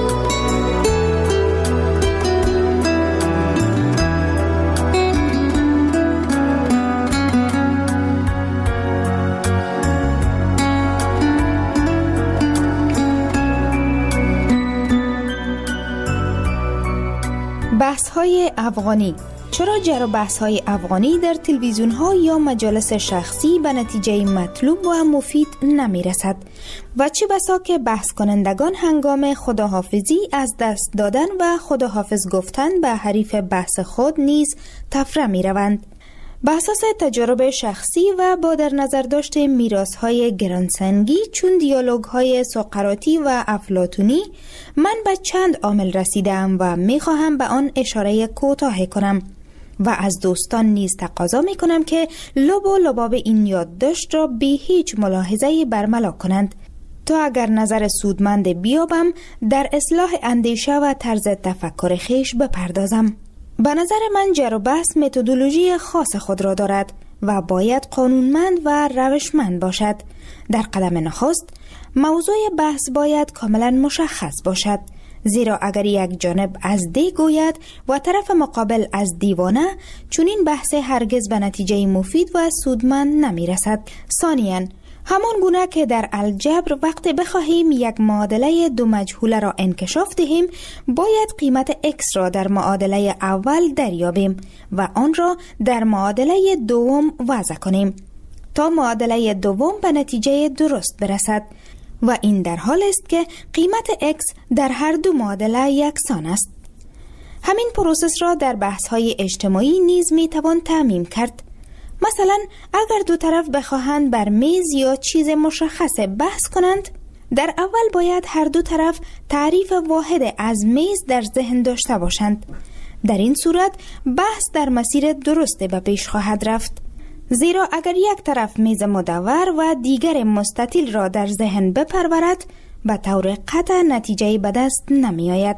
بحث‌های افغانی. چرا جر و بحث‌های افغانی در تلویزیون‌ها یا مجالس شخصی به نتیجه مطلوب و مفید نمی‌رسد و چه بسا که بحث کنندگان هنگام خداحافظی از دست دادن و خداحافظ گفتن به حریف بحث خود نیز تفره می‌روند. به اساس تجربه شخصی و با در نظر داشت میراث‌های گرانسنگی چون دیالوگ‌های سقراطی و افلاطونی، من به چند عامل رسیدم و می‌خواهم به آن اشاره کوتاه کنم و از دوستان نیز تقاضا می‌کنم که لب و لباب این یادداشت را بی هیچ ملاحظه‌ای برملا کنند تا اگر نظر سودمند بیابم در اصلاح اندیشه و طرز تفکر خیش بپردازم. به نظر من جر و بحث متدولوژی خاص خود را دارد و باید قانونمند و روشمند باشد. در قدم نخست موضوع بحث باید کاملا مشخص باشد، زیرا اگر یک جانب از دی گوید و طرف مقابل از دیوانه، چون این بحث هرگز به نتیجه مفید و سودمند نمی رسد. ثانیاً همان گونه که در الجبر وقتی بخواهیم یک معادله دو مجهوله را انکشاف دهیم، باید قیمت x را در معادله اول دریابیم و آن را در معادله دوم وضع کنیم تا معادله دوم به نتیجه درست برسد و این در حال است که قیمت x در هر دو معادله یکسان است. همین پروسس را در بحث‌های اجتماعی نیز می‌توان تعمیم کرد. مثلا اگر دو طرف بخواهند بر میز یا چیز مشخص بحث کنند، در اول باید هر دو طرف تعریف واحد از میز در ذهن داشته باشند. در این صورت بحث در مسیر درسته به پیش خواهد رفت، زیرا اگر یک طرف میز مدور و دیگر مستطیل را در ذهن بپرورد، به طور قطع نتیجه به دست نمی آید.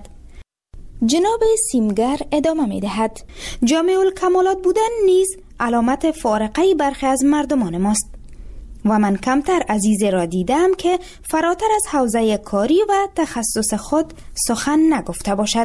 جناب سیمگر ادامه می دهد: جامع الکمالات بودن نیز علامت فارقه برخی از مردمان ماست و من کمتر عزیز را دیدم که فراتر از حوزه کاری و تخصص خود سخن نگفته باشد.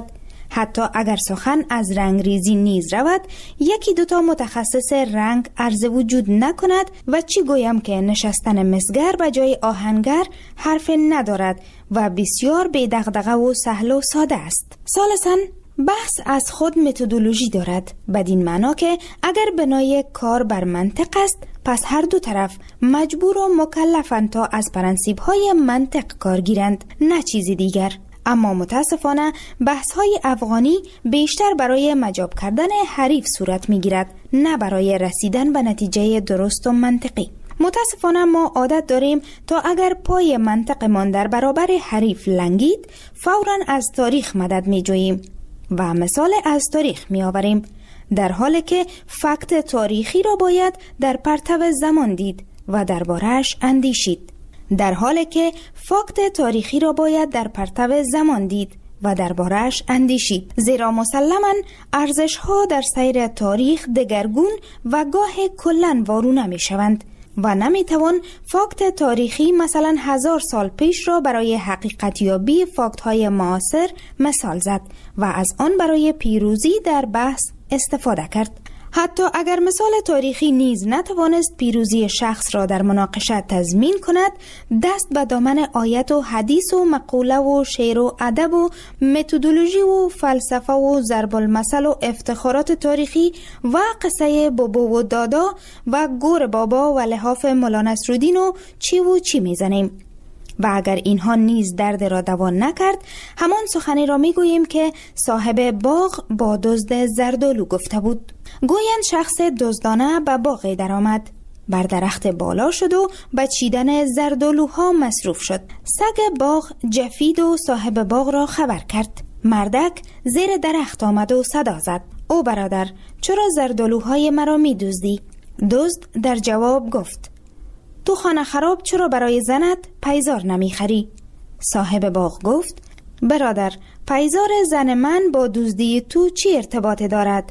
حتی اگر سخن از رنگریزی نیز رود، یکی دوتا متخصص رنگ عرض وجود نکند و چی گویم که نشستن مسگر به جای آهنگر حرف ندارد و بسیار بی دغدغه و سهل و ساده است. ثالثاً، بحث از خود متدولوژی دارد، بدین معنا که اگر بنای کار بر منطق است، پس هر دو طرف مجبور و مکلفند تا از پرنسیب های منطق کار گیرند، نه چیزی دیگر. اما متاسفانه بحث های افغانی بیشتر برای مجاب کردن حریف صورت می گیرد، نه برای رسیدن به نتیجه درست و منطقی. متاسفانه ما عادت داریم تا اگر پای منطقمان در برابر حریف لنگید، فوراً از تاریخ مدد می جوییم و مثال از تاریخ می آوریم، در حالی که فکت تاریخی را باید در پرتو زمان دید و درباره‌اش اندیشید. در حالی که فکت تاریخی را باید در پرتو زمان دید و درباره‌اش اندیشید، زیرا مسلماً ارزش‌ها در سیر تاریخ دگرگون و گاه کلاً وارونه می‌شوند و نمی‌توان فکت تاریخی مثلا هزار سال پیش را برای حقیقتیابی فکت‌های معاصر مثال زد و از آن برای پیروزی در بحث استفاده کرد. حتی اگر مثال تاریخی نیز نتوانست پیروزی شخص را در مناقشه تضمین کند، دست به دامن آیت و حدیث و مقوله و شعر و ادب و متدولوژی و فلسفه و ضرب المثل و افتخارات تاریخی و قصه بابا و دادا و گور بابا و لحاف مولا نصرالدین و چی و چی میزنیم. و اگر اینها نیز درد را دوا نکرد، همان سخنی را میگوییم که صاحب باغ با دزد زردالو گفته بود. گویند شخص دزدانه به باغ در آمد، بر درخت بالا شد و به چیدن زردالوها مصروف شد. سگ باغ جفید و صاحب باغ را خبر کرد. مردک زیر درخت آمد و صدا زد: او برادر، چرا زردالوهای مرا می دزدی؟ دزد در جواب گفت: تو خانه خراب چرا برای زنت پیزار نمی خری؟ صاحب باغ گفت: برادر، پیزار زن من با دزدی تو چی ارتباط دارد؟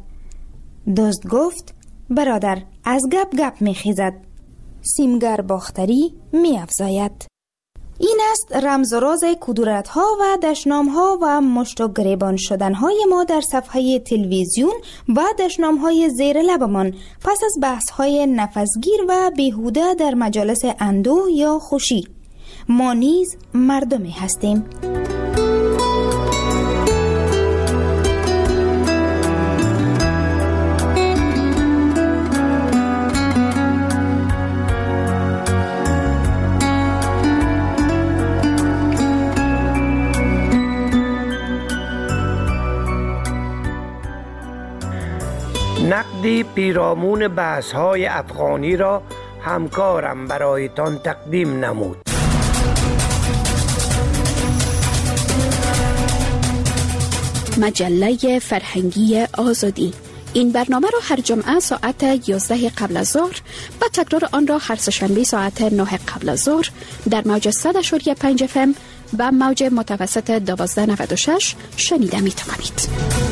دزد گفت: برادر، از گپ گپ می خیزد، سیمگر باختری می افزاید. این است رمز و راز کدورت ها و دشنام ها و مشت و گریبان شدن های ما در صفحه تلویزیون و دشنام های زیر لبمان پس از بحث های نفسگیر و بیهوده در مجالس اندوه یا خوشی. ما نیز مردمی هستیم. نقدی پیرامون بحث‌های افغانی را همکارم برایتان تقدیم نمود. مجله فرهنگی آزادی. این برنامه را هر جمعه ساعت یازده قبل از ظهر و تکرار آن را هر سه‌شنبه ساعت نه قبل از ظهر در موج صد و پنج اف ام و موج متوسط دوازده نود و شش شنیده می توانید.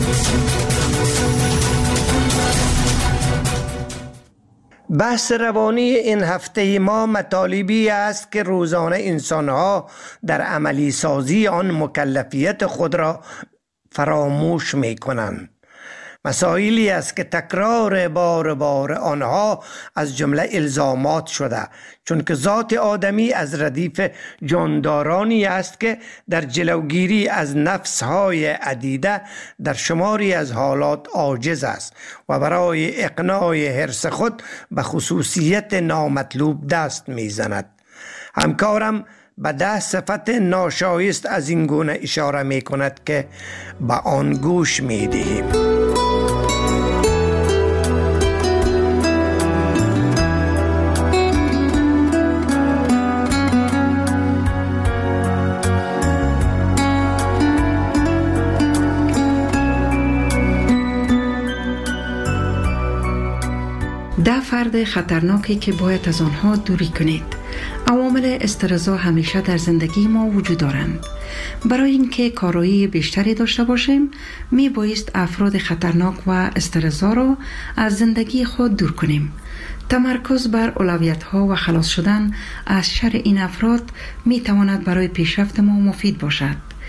بحث روانی این هفته ما مطالبی است که روزانه انسانها در عملی سازی آن مکلفیت خود را فراموش می کنند. مسائلی است که تکرار بار بار آنها از جمله الزامات شده، چون که ذات آدمی از ردیف جاندارانی است که در جلوگیری از نفسهای عدیده در شماری از حالات عاجز است و برای اقناع حرص خود به خصوصیت نامطلوب دست میزند. همکارم به ده صفت ناشایست از این گونه اشاره می کند که به آن گوش می دهیم. ده فرد خطرناکی که باید از آنها دوری کنید. عوامل استرس‌ها همیشه در زندگی ما وجود دارند. برای اینکه کارایی بیشتری داشته باشیم، می بایست افراد خطرناک و استرس‌ها را از زندگی خود دور کنیم. تمرکز بر اولویت‌ها و خلاص شدن از شر این افراد می تواند برای پیشرفت ما مفید باشد.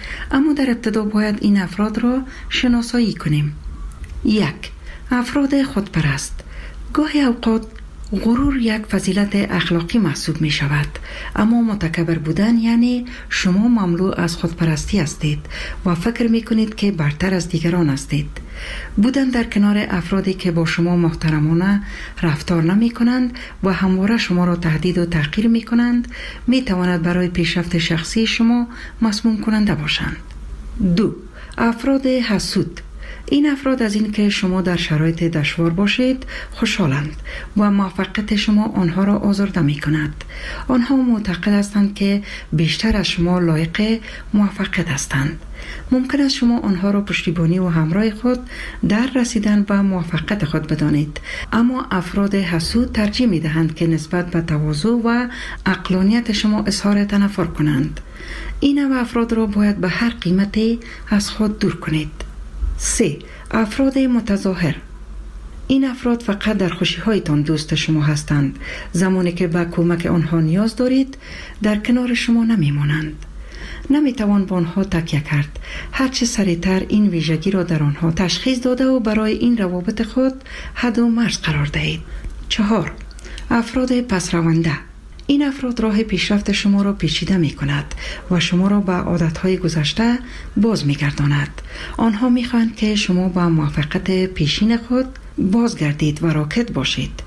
اما در ابتدا باید این افراد را شناسایی کنیم. یک، افراد خودپرست. گاهی اوقات غرور یک فضیلت اخلاقی محسوب می شود، اما متکبر بودن یعنی شما مملو از خودپرستی هستید و فکر می کنید که برتر از دیگران هستید. بودن در کنار افرادی که با شما محترمانه رفتار نمی کنند و همواره شما را تهدید و تحقیر می کنند می تواند برای پیشرفت شخصی شما مسموم کننده باشند. دو، افراد حسود. این افراد از این که شما در شرایط دشوار باشید خوشحالند و موفقیت شما آنها را آزرده می کند. آنها معتقد هستند که بیشتر از شما لایق موفقیت هستند. ممکن است شما آنها را پشتیبانی و همراه خود در رسیدن به موفقیت خود بدانید، اما افراد حسود ترجیح می دهند که نسبت به تواضع و عقلانیت شما اظهار تنفر کنند. این نوع افراد را باید به هر قیمتی از خود دور کنید. سه، افراد متظاهر. این افراد فقط در خوشی هایتان دوست شما هستند. زمانی که به کمک آنها نیاز دارید در کنار شما نمی مانند. نمی توان با آنها تکیه کرد. هرچه سریعتر این ویژگی را در آنها تشخیص داده و برای این روابط خود حد و مرز قرار دهید. چهار، افراد پسرونده. این افراد راه پیشرفت شما را پیچیده می کند و شما را به عادتهای گذشته باز می گرداند. آنها می خواهند که شما با موفقیت پیشین خود بازگردید و راکت باشید.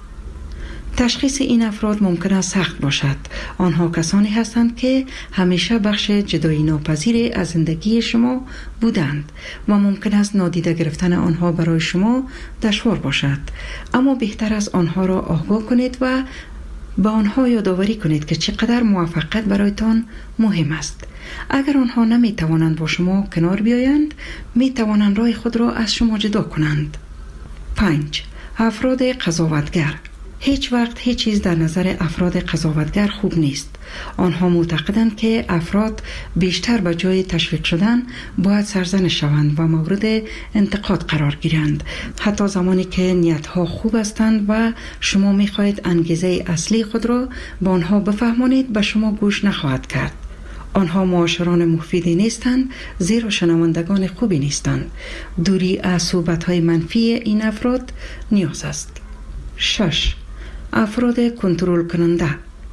تشخیص این افراد ممکن است سخت باشد. آنها کسانی هستند که همیشه بخش جدایی ناپذیری از زندگی شما بودند و ممکن است نادیده گرفتن آنها برای شما دشوار باشد. اما بهتر است آنها را آگاه کنید و با آنها یادآوری کنید که چقدر موفقیت برایتان مهم است. اگر آنها نمی توانند با شما کنار بیایند، می توانند راه خود را از شما جدا کنند. پنج، افراد قضاوتگر. هیچ وقت هیچ چیز در نظر افراد قضاوتگر خوب نیست. آنها معتقدند که افراد بیشتر به جای تشویق شدن باید سرزنش شوند و مورد انتقاد قرار گیرند، حتی زمانی که نیتها خوب هستند و شما می‌خواهید انگیزه اصلی خود را به آنها بفهمانید، به شما گوش نخواهد کرد. آنها معاشران مفیدی نیستند، زیرا شنوندگان خوبی نیستند. دوری از صحبت‌های منفی این افراد نیاز است. شش، افراد کنترل کننده.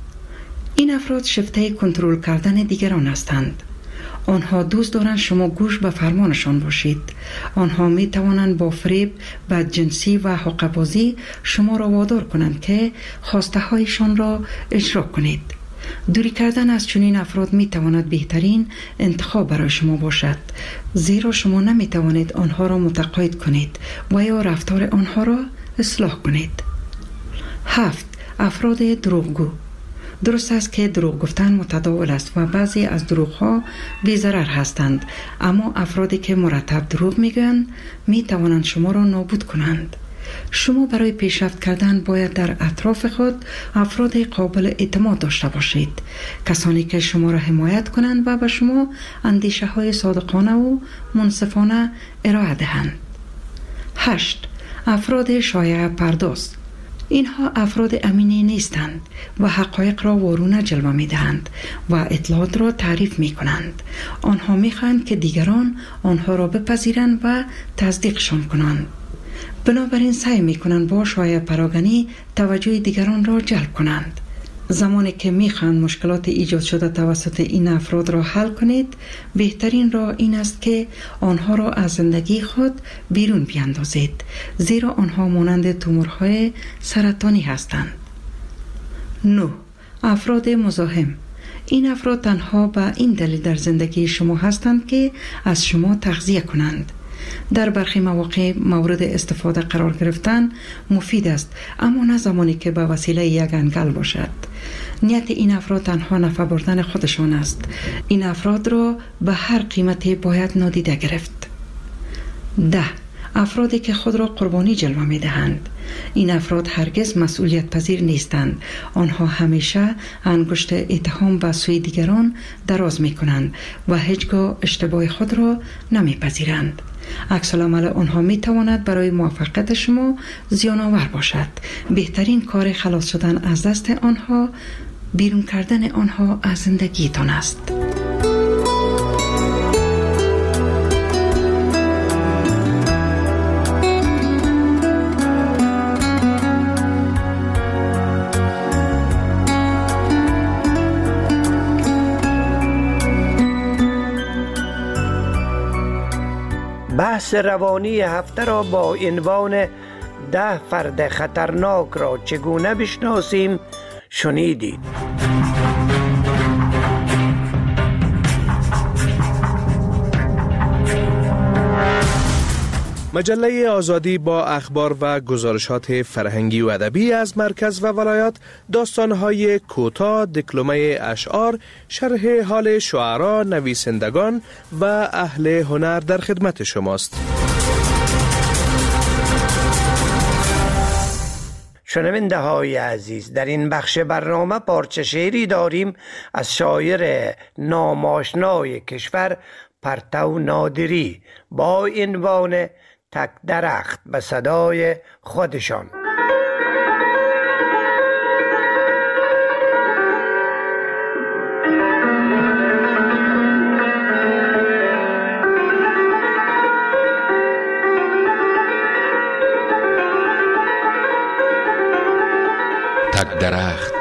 این افراد شیفته کنترل کردن دیگران هستند. آنها دوست دارند شما گوش به فرمانشان باشید. آنها می توانند با فریب، بدجنسی و حقه‌بازی شما را وادار کنند که خواسته هایشان را اجرا کنید. دوری کردن از چنین افراد می تواند بهترین انتخاب برای شما باشد، زیرا شما نمی توانید آنها را متقاعد کنید و یا رفتار آنها را اصلاح کنید. هفت، افراد دروغگو. درست است که دروغ گفتن متداول است و بعضی از دروغ‌ها بی‌ضرر هستند، اما افرادی که مرتب دروغ میگویند می توانند شما را نابود کنند. شما برای پیشرفت کردن باید در اطراف خود افراد قابل اعتماد داشته باشید، کسانی که شما را حمایت کنند و به شما اندیشه های صادقانه و منصفانه ارائه دهند. هشت، افراد شایعه پرداز. اینها افراد امینی نیستند و حقایق را وارونه جلوه می دهند و اطلاعات را تعریف می کنند. آنها می خواهند که دیگران آنها را بپذیرند و تصدیقشان کنند. بنابراین سعی می کنند با شایعه پراگنی توجه دیگران را جلب کنند. زمانی که می خواهند مشکلات ایجاد شده توسط این افراد را حل کنید، بهترین راه این است که آنها را از زندگی خود بیرون بیاندازید، زیرا آنها مانند تومورهای سرطانی هستند. نه، افراد مزاحم. این افراد تنها به این دلیل در زندگی شما هستند که از شما تغذیه کنند. در برخی مواقع مورد استفاده قرار گرفتن مفید است، اما نه زمانی که به وسیله یک انگل باشد. نیت این افراد تنها نفع بردن خودشان است. این افراد را به هر قیمتی باید نادیده گرفت. ده، افرادی که خود را قربانی جلوه می دهند. این افراد هرگز مسئولیت پذیر نیستند. آنها همیشه انگشت اتهام به سوی دیگران دراز می کنند و هیچگاه اشتباه خود را نمی پذیرند. عکس العمل آنها می تواند برای موفقیت شما زیان آور باشد. بهترین کار خلاص شدن از دست آنها بیرون کردن آنها از زندگیتان است. بحث روانی هفته را با عنوان ده فرد خطرناک را چگونه بشناسیم شنیدید. مجله آزادی با اخبار و گزارشات فرهنگی و ادبی از مرکز و ولایات، داستان‌های کوتاه، دکلمه اشعار، شرح حال شعرا، نویسندگان و اهل هنر در خدمت شماست. شنونده های عزیز، در این بخش برنامه پارچه شعری داریم از شاعر ناماشنای کشور پرتو نادری با عنوان تک درخت به صدای خودشان. تک درخت.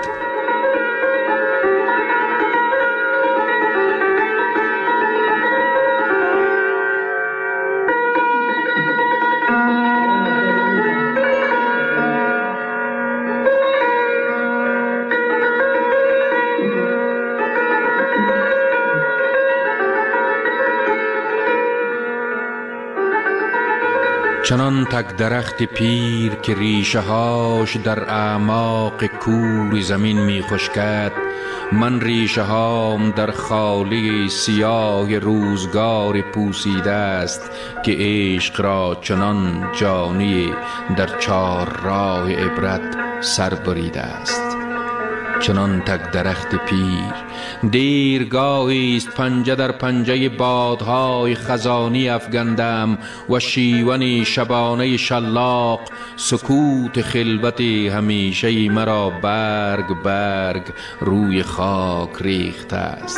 چنان تک درخت پیر که ریشه هاش در اعماق کور زمین می خشکد، من ریشه هام در خالی سیاه روزگار پوسیده است که عشق را چنان جانی در چار راه عبرت سر بریده است. چنان تک درخت پیر دیرگاهی است پنجه در پنجه بادهای خزانی افگندم و شیون شبانه شلاق سکوت خلوت همیشه مرا برگ برگ روی خاک ریخته است.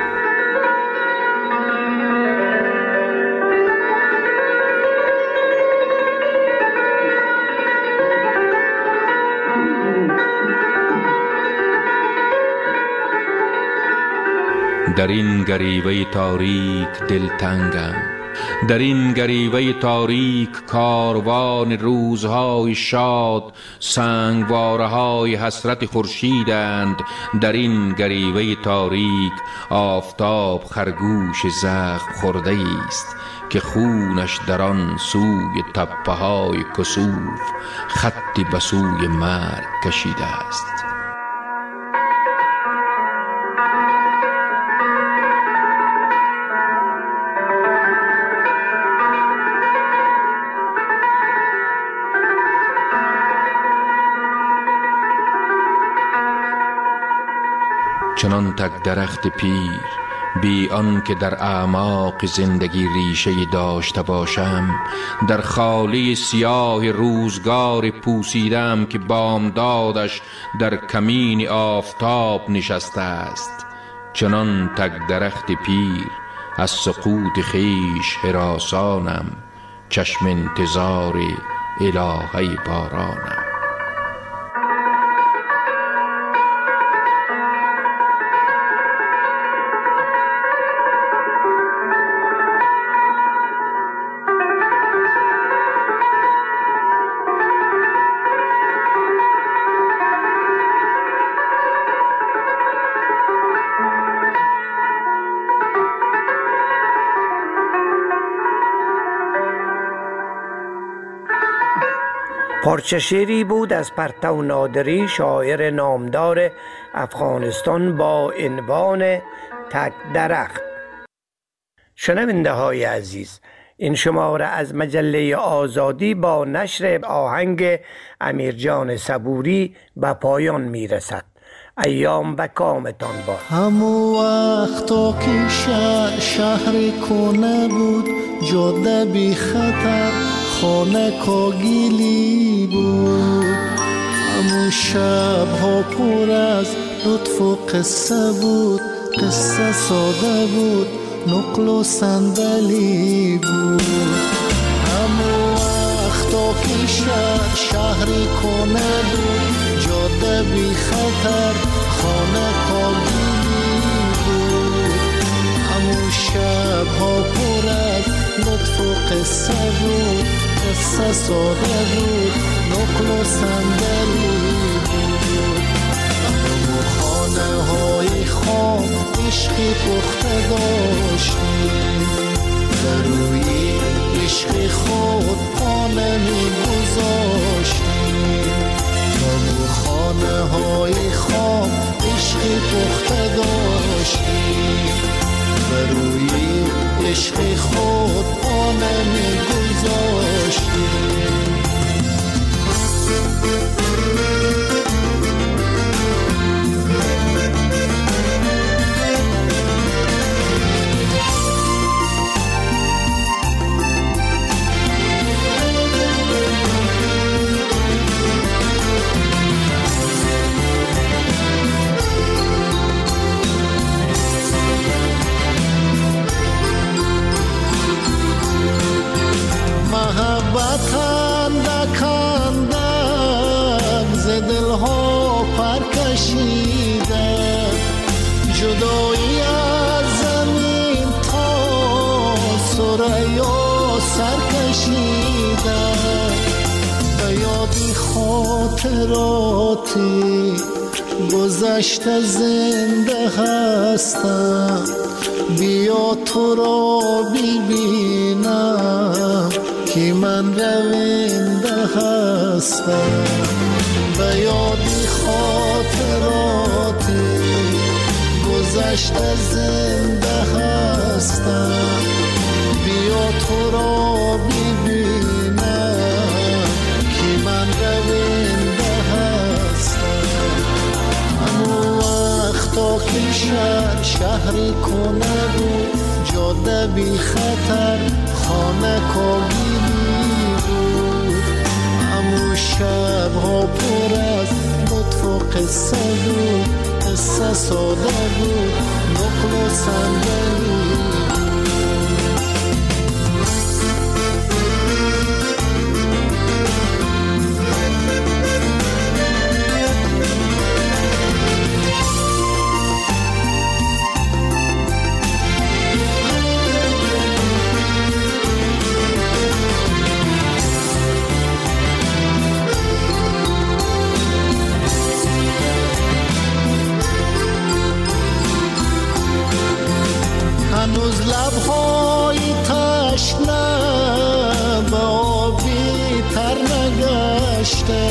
در این گریوه تاریک دلتنگم، در این گریوه تاریک کاروان روزهای شاد سنگواره های حسرت خورشیدند. در این گریوه تاریک آفتاب خرگوش زخم خورده است که خونش در آن سوی تپه های کسوف خطی به سوی مرگ کشیده است. چنان تک درخت پیر بی آن که در اعماق زندگی ریشه داشته باشم، در خالی سیاه روزگار پوسیدم که بامدادش در کمین آفتاب نشسته است. چنان تک درخت پیر از سقوط خیش هراسانم، چشم انتظار الهه بارانم. پارچه شعری بود از پرتو نادری، شاعر نامدار افغانستان با عنوان تک درخت. شنونده های عزیز، این شماره از مجله آزادی با نشر آهنگ امیرجان صبوری به پایان می رسد. ایام و کامتان باد. همو وقتا که شهر شهر کنه بود، جاده بی خطر خانه کاگیلی بود. همو شب ها پر از لطف و قصه بود، قصه ساده بود، نقل و صندلی بود. همو وقتا که شهر شهر کنه بود، جاده بی خطر خانه کاگیلی بود. همو شب ها پر از لطف و قصه قصه بود، قصه ساده بود، نقل و صندلی بود. اما خانه های خام عشقی پخته داشتیم، در روی عشق خود خانه می گذاشتیم. اما خانه های خام عشقی پخته داشتیم، در روی عشق خود خانه می گذاشتیم. محبت اندک اندک ز دلها پر کشیده، جدایی از زمین تا ثریا سر کشیده. به یادی خاطراتی گذشته زنده هستم، بیا تو را ببینم که من رونده هستم. به یادی خاطراتی گذشته زنده هستم، بیا تو را ببینم که من رونده هستم. همون وقتا که شهر شهری کنه بود، جاده بی خطر خانه کاگیلی بود. همون شبها پر از لطف و قصه بود، قصه ساده بود، نقل و صندلی هنوز لبهای تشنه به آبی تر نگشته،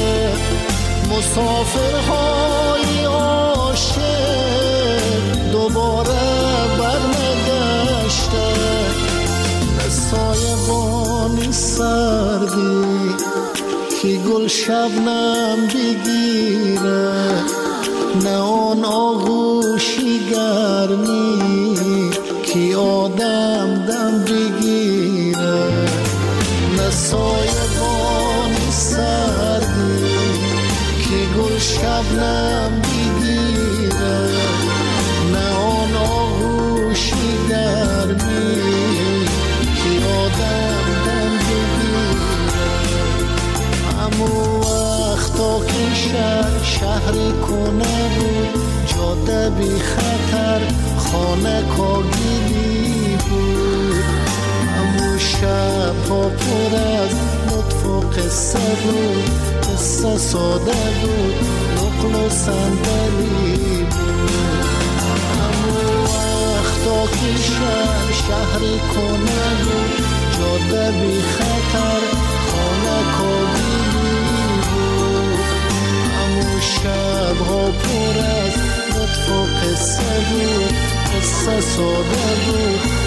مسافرهای عاشق دوباره بر نگشته. نه سایبانی سردی که گل شبنم بگیره، نه آن آغوشی گرمی که آدم دم بگیره. نه سایبانی سردی که گل شبنم بگیره، نه آن آغوشی گرمی که آدم دم بگیره. همون وقتا که شهر شهری کنه بود، جاده بی خطر خانه کاگیلی بود. همون شبها پر از لطف و قصه بود، قصه ساده بود، نقل و صندلی بود. همون وقتا که شهر شهری کنه بود، جاده بی خطر خانه کاگیلی بود. همون شبها پر از لطف و قصه بود، قصه ساده بود،